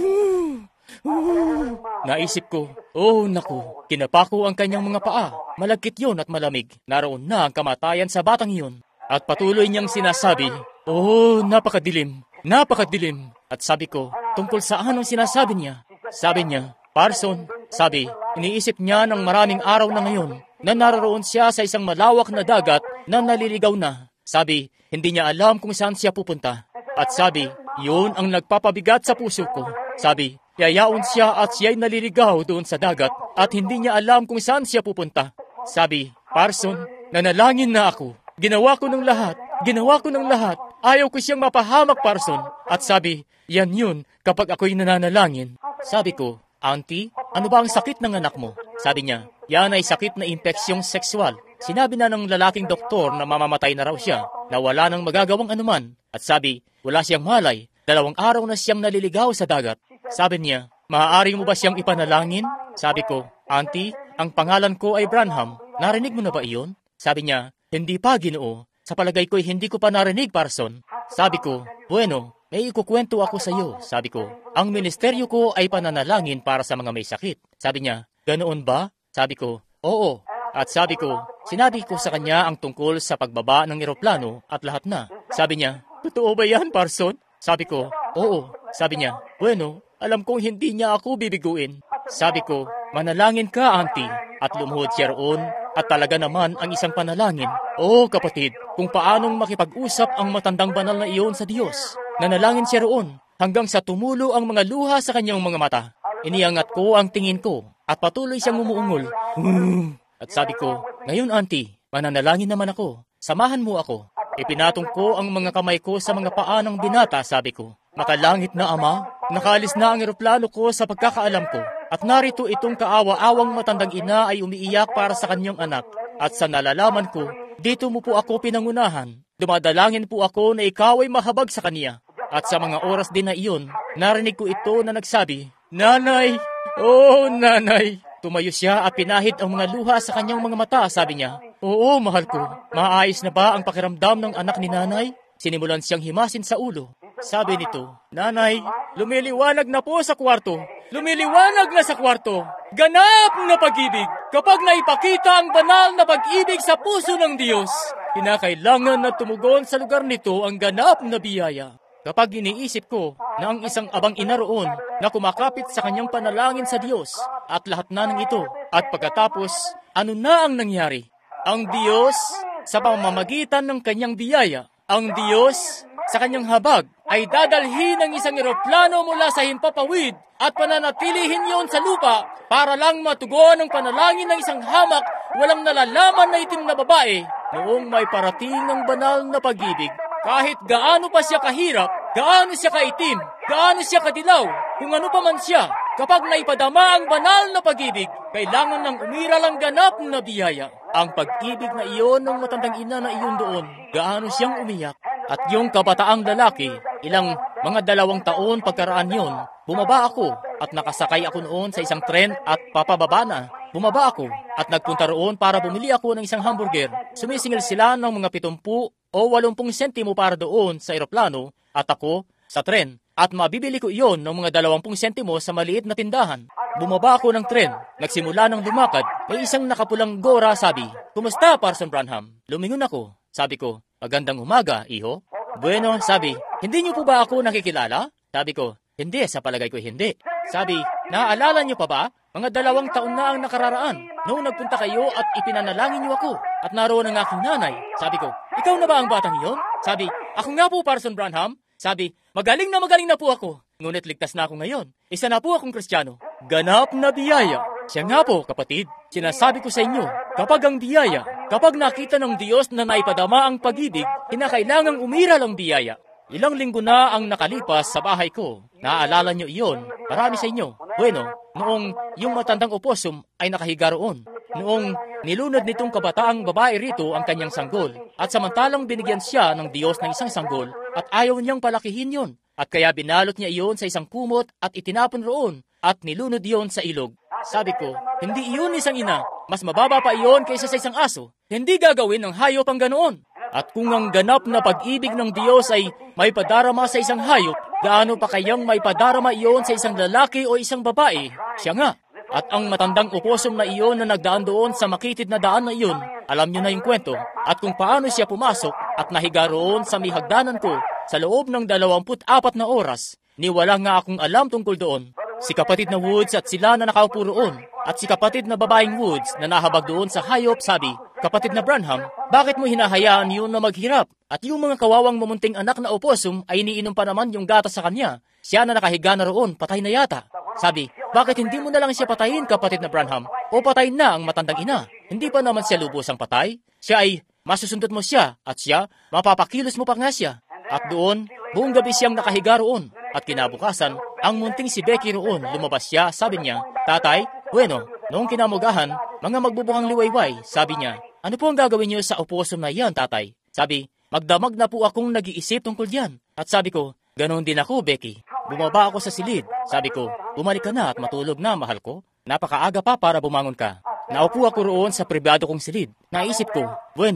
Naisip ko, oh naku, kinapako ang kanyang mga paa. Malagkit yun at malamig. Naroon na ang kamatayan sa batang yun. At patuloy niyang sinasabi, oh, napakadilim. At sabi ko, tungkol saan ang sinasabi niya? Sabi niya, Parson, sabi, iniisip niya ng maraming araw na ngayon na naroon siya sa isang malawak na dagat na naliligaw na. Sabi, hindi niya alam kung saan siya pupunta. At sabi, yun ang nagpapabigat sa puso ko. Sabi, yayaon siya at siya'y naliligaw doon sa dagat at hindi niya alam kung saan siya pupunta. Sabi, Parson, nanalangin na ako. Ginawa ko ng lahat. Ayaw ko siyang mapahamak, Parson. At sabi, yan yun kapag ako'y nananalangin. Sabi ko, Auntie, ano ba ang sakit ng anak mo? Sabi niya, yan ay sakit na infeksyong sexual. Sinabi na ng lalaking doktor na mamamatay na raw siya, na wala nang magagawang anuman. At sabi, wala siyang malay, 2 araw na siyang naliligaw sa dagat. Sabi niya, maaari mo ba siyang ipanalangin? Sabi ko, Auntie, ang pangalan ko ay Branham. Narinig mo na ba iyon? Sabi niya, hindi pa, Ginoo. Sa palagay ko'y hindi ko pa narinig, Parson. Sabi ko, bueno, may ikukwento ako sa iyo. Sabi ko, ang ministeryo ko ay pananalangin para sa mga may sakit. Sabi niya, ganoon ba? Sabi ko, oo. At sabi ko, sinabi ko sa kanya ang tungkol sa pagbaba ng eroplano at lahat na. Sabi niya, totoo ba yan, Parson? Sabi ko, oo. Sabi niya, bueno, alam kong hindi niya ako bibiguin. Sabi ko, manalangin ka, Auntie. At lumuhod siya roon at talaga naman ang isang panalangin. Oo, kapatid, kung paanong makipag-usap ang matandang banal na iyon sa Diyos. Nanalangin siya roon hanggang sa tumulo ang mga luha sa kanyang mga mata. Iniangat ko ang tingin ko at patuloy siyang umuungol. At sabi ko, ngayon, Auntie, mananalangin naman ako. Samahan mo ako. Ipinatong ko ang mga kamay ko sa mga paa ng binata, sabi ko. Makalangit na Ama, nakaalis na ang eroplano ko sa pagkakaalam ko. At narito itong kaawa-awang matandang ina ay umiiyak para sa kanyang anak. At sa nalalaman ko, dito mo po ako pinangunahan. Dumadalangin po ako na ikaw ay mahabag sa kaniya. At sa mga oras din na iyon, narinig ko ito na nagsabi, Nanay! Oh, Nanay! Tumayo siya at pinahid ang mga luha sa kanyang mga mata, sabi niya. Oo, mahal ko. Maayos na ba ang pakiramdam ng anak ni Nanay? Sinimulan siyang himasin sa ulo. Sabi nito, Nanay, lumiliwanag na po sa kwarto. Lumiliwanag na sa kwarto. Ganap na pag-ibig. Kapag naipakita ang banal na pag-ibig sa puso ng Diyos, kinakailangan na tumugon sa lugar nito ang ganap na biyaya. Kapag iniisip ko na ang isang abang ina roon na kumakapit sa kanyang panalangin sa Diyos at lahat na ng ito, at pagkatapos, ano na ang nangyari? Ang Diyos sa pamamagitan ng kanyang biyaya, ang Diyos sa kanyang habag ay dadalhin ng isang eroplano mula sa himpapawid at pananatilihin yon sa lupa para lang matugon ang panalangin ng isang hamak walang nalalaman na itim na babae noong may parating ng banal na pag-ibig. Kahit gaano pa siya kahirap, gaano siya kaitim, gaano siya kadilaw, kung ano pa man siya, kapag naipadama ang banal na pag-ibig, kailangan ng umiral ang ganap na biyaya. Ang pag-ibig na iyon ng matandang ina na iyon doon, gaano siyang umiyak. At yung kabataang lalaki, ilang mga 2 taon pagkaraan yon, bumaba ako at nakasakay ako noon sa isang tren at papababa na. Bumaba ako at nagpunta roon para bumili ako ng isang hamburger. Sumisingil sila ng mga 70 o 80 sentimo para doon sa eroplano at ako sa tren. At mabibili ko iyon ng mga 20 sentimo sa maliit na tindahan. Bumaba ako ng tren. Nagsimula ng lumakad. May isang nakapulang gora sabi, Kumusta, Parson Branham? Lumingon ako. Sabi ko, Magandang umaga, iho. Bueno, sabi, hindi niyo po ba ako nakikilala? Sabi ko, hindi, sa palagay ko hindi. Sabi, naaalala niyo pa ba? Mga 2 taon na ang nakararaan. Noong nagpunta kayo at ipinanalangin niyo ako. At naroon ang aking nanay. Sabi ko, ikaw na ba ang batang iyon? Sabi, ako nga po, Parson Branham. Sabi, magaling na po ako. Ngunit ligtas na ako ngayon. Isa na po akong Kristiyano. Ganap na biyaya. Siya nga po, kapatid. Sinasabi ko sa inyo, kapag ang biyaya, kapag nakita ng Diyos na naipadama ang pag-ibig, kinakailangang umiral ang biyaya. Ilang linggo na ang nakalipas sa bahay ko. Naaalala niyo iyon? Marami sa inyo. Bueno, noong yung matandang opossum ay nakahiga roon. Noong nilunod nitong kabataang babae rito ang kanyang sanggol. At samantalang binigyan siya ng Diyos ng isang sanggol at ayaw niyang palakihin yon. At kaya binalot niya iyon sa isang kumot at itinapon roon at nilunod iyon sa ilog. Sabi ko, hindi iyon isang ina. Mas mababa pa iyon kaysa sa isang aso. Hindi gagawin ng hayop ang ganoon. At kung ang ganap na pag-ibig ng Diyos ay may padarama sa isang hayop, gaano pa kayang may padarama iyon sa isang lalaki o isang babae? Siya nga. At ang matandang opossum na iyon na nagdaan doon sa makitid na daan na iyon, alam niyo na yung kwento. At kung paano siya pumasok at nahiga roon sa may hagdanan ko sa loob ng 24 na oras, ni wala nga akong alam tungkol doon. Si kapatid na Woods at sila na nakaupo roon, at si kapatid na babaeng Woods na nahabag doon sa hayop sabi, Kapatid na Branham, bakit mo hinahayaan yun na maghirap? At yung mga kawawang mamunting anak na opossum ay iniinom pa naman yung gatas sa kanya. Siya na nakahiga na roon, patay na yata. Sabi, bakit hindi mo na lang siya patayin, kapatid na Branham? O patayin na ang matandang ina? Hindi pa naman siya lubosang patay? Siya ay masusundot mo siya, at siya, mapapakilos mo pa nga siya. At doon, buong gabi siyang nakahiga roon. At kinabukasan, ang munting si Becky roon, lumabas siya, sabi niya, Tatay, bueno, noong kinamugahan, mga magbubukang liwayway, sabi niya, ano po ang gagawin niyo sa opossum na yan, tatay? Sabi, magdamag na po akong nag-iisip tungkol yan. At sabi ko, Ganon din ako, Becky. Bumaba ako sa silid. Sabi ko, bumalik ka na at matulog na, mahal ko. Napakaaga pa para bumangon ka. Naupo ako roon sa pribado kong silid. Naisip ko,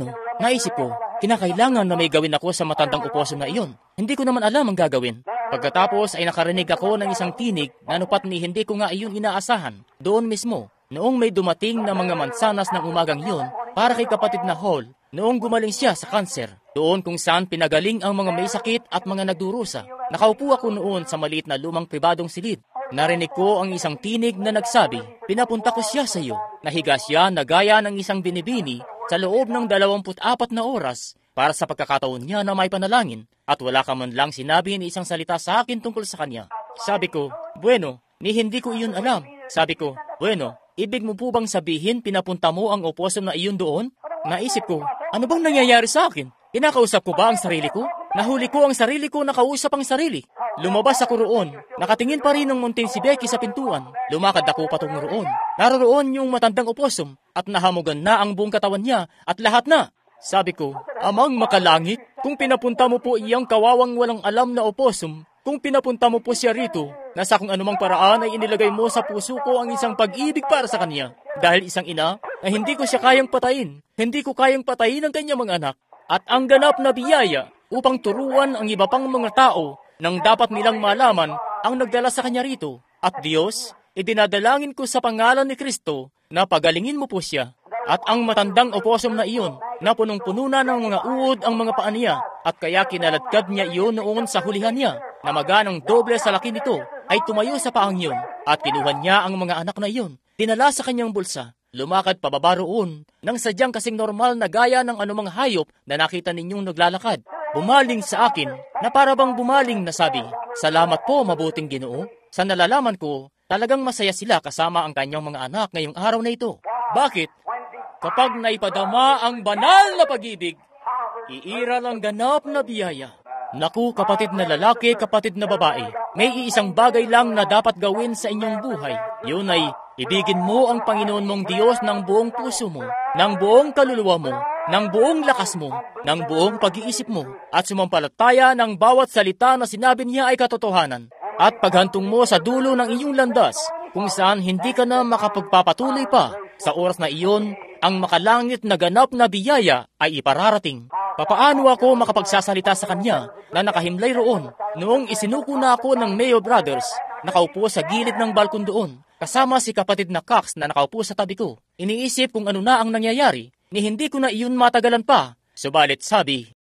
kinakailangan na may gawin ako sa matandang oposo na iyon. Hindi ko naman alam ang gagawin. Pagkatapos ay nakarinig ako ng isang tinig na anupat ni hindi ko nga iyon inaasahan. Doon mismo, noong may dumating na mga mansanas ng umagang iyon para kay kapatid na Hall, noong gumaling siya sa kanser. Doon kung saan pinagaling ang mga may sakit at mga nagdurusa. Nakaupo ako noon sa maliit na lumang pribadong silid. Narinig ko ang isang tinig na nagsabi, pinapunta ko siya sa iyo. Nahiga siya na gaya ng isang binibini sa loob ng 24 na oras para sa pagkakataon niya na may panalangin at wala ka man lang sinabi ni isang salita sa akin tungkol sa kanya. Sabi ko, bueno, hindi ko iyon alam. Sabi ko, bueno, ibig mo po bang sabihin pinapunta mo ang opossum na iyon doon? Naisip ko, ano bang nangyayari sa akin? Kinakausap ko ba ang sarili ko? Nahuli ko ang sarili ko, nakausap ang sarili. Lumabas ako roon. Nakatingin pa rin ng munting si Becky sa pintuan. Lumakad ako patungo roon. Naroroon yung matandang opossum at nahamugan na ang buong katawan niya at lahat na. Sabi ko, Amang makalangit, kung pinapunta mo po iyang kawawang walang alam na opossum, kung pinapunta mo po siya rito, nasa kung anumang paraan ay inilagay mo sa puso ko ang isang pag-ibig para sa kanya. Dahil isang ina na hindi ko siya kayang patayin. Hindi ko kayang patayin ang kanyang mga anak. At ang ganap na biyaya upang turuan ang iba pang mga tao nang dapat nilang malaman ang nagdala sa kanya rito. At Diyos, idinadalangin ko sa pangalan ni Kristo na pagalingin mo po siya. At ang matandang opossum na iyon na punong-puno na ng mga uod ang mga paa niya at kaya kinaladkad niya iyon noon sa hulihan niya na maganang doble sa laki nito ay tumayo sa paang iyon at kinuha niya ang mga anak na iyon. Dinala sa kanyang bulsa. Lumakad pababa roon nang sadyang kasing normal na gaya ng anumang hayop na nakita ninyong naglalakad. Bumaling sa akin na para bang bumaling na sabi, Salamat po, mabuting Ginoo. Sa nalalaman ko, talagang masaya sila kasama ang kanyang mga anak ngayong araw na ito. Bakit? Kapag naipadama ang banal na pag-ibig, iiral ang ganap na biyaya. Naku, kapatid na lalaki, kapatid na babae, may iisang bagay lang na dapat gawin sa inyong buhay. Yun ay, ibigin mo ang Panginoon mong Diyos ng buong puso mo, ng buong kaluluwa mo, ng buong lakas mo, ng buong pag-iisip mo, at sumampalataya ng bawat salita na sinabi niya ay katotohanan. At paghantong mo sa dulo ng iyong landas, kung saan hindi ka na makapagpapatuloy pa, sa oras na iyon, ang makalangit na ganap na biyaya ay ipararating. Papaano ako makapagsasalita sa kanya na nakahimlay roon noong isinuko na ako ng Mayo Brothers, nakaupo sa gilid ng balkon doon, kasama si kapatid na Cox na nakaupo sa tabi ko. Iniisip kung ano na ang nangyayari, ni hindi ko na iyon matagalan pa. Subalit sabi,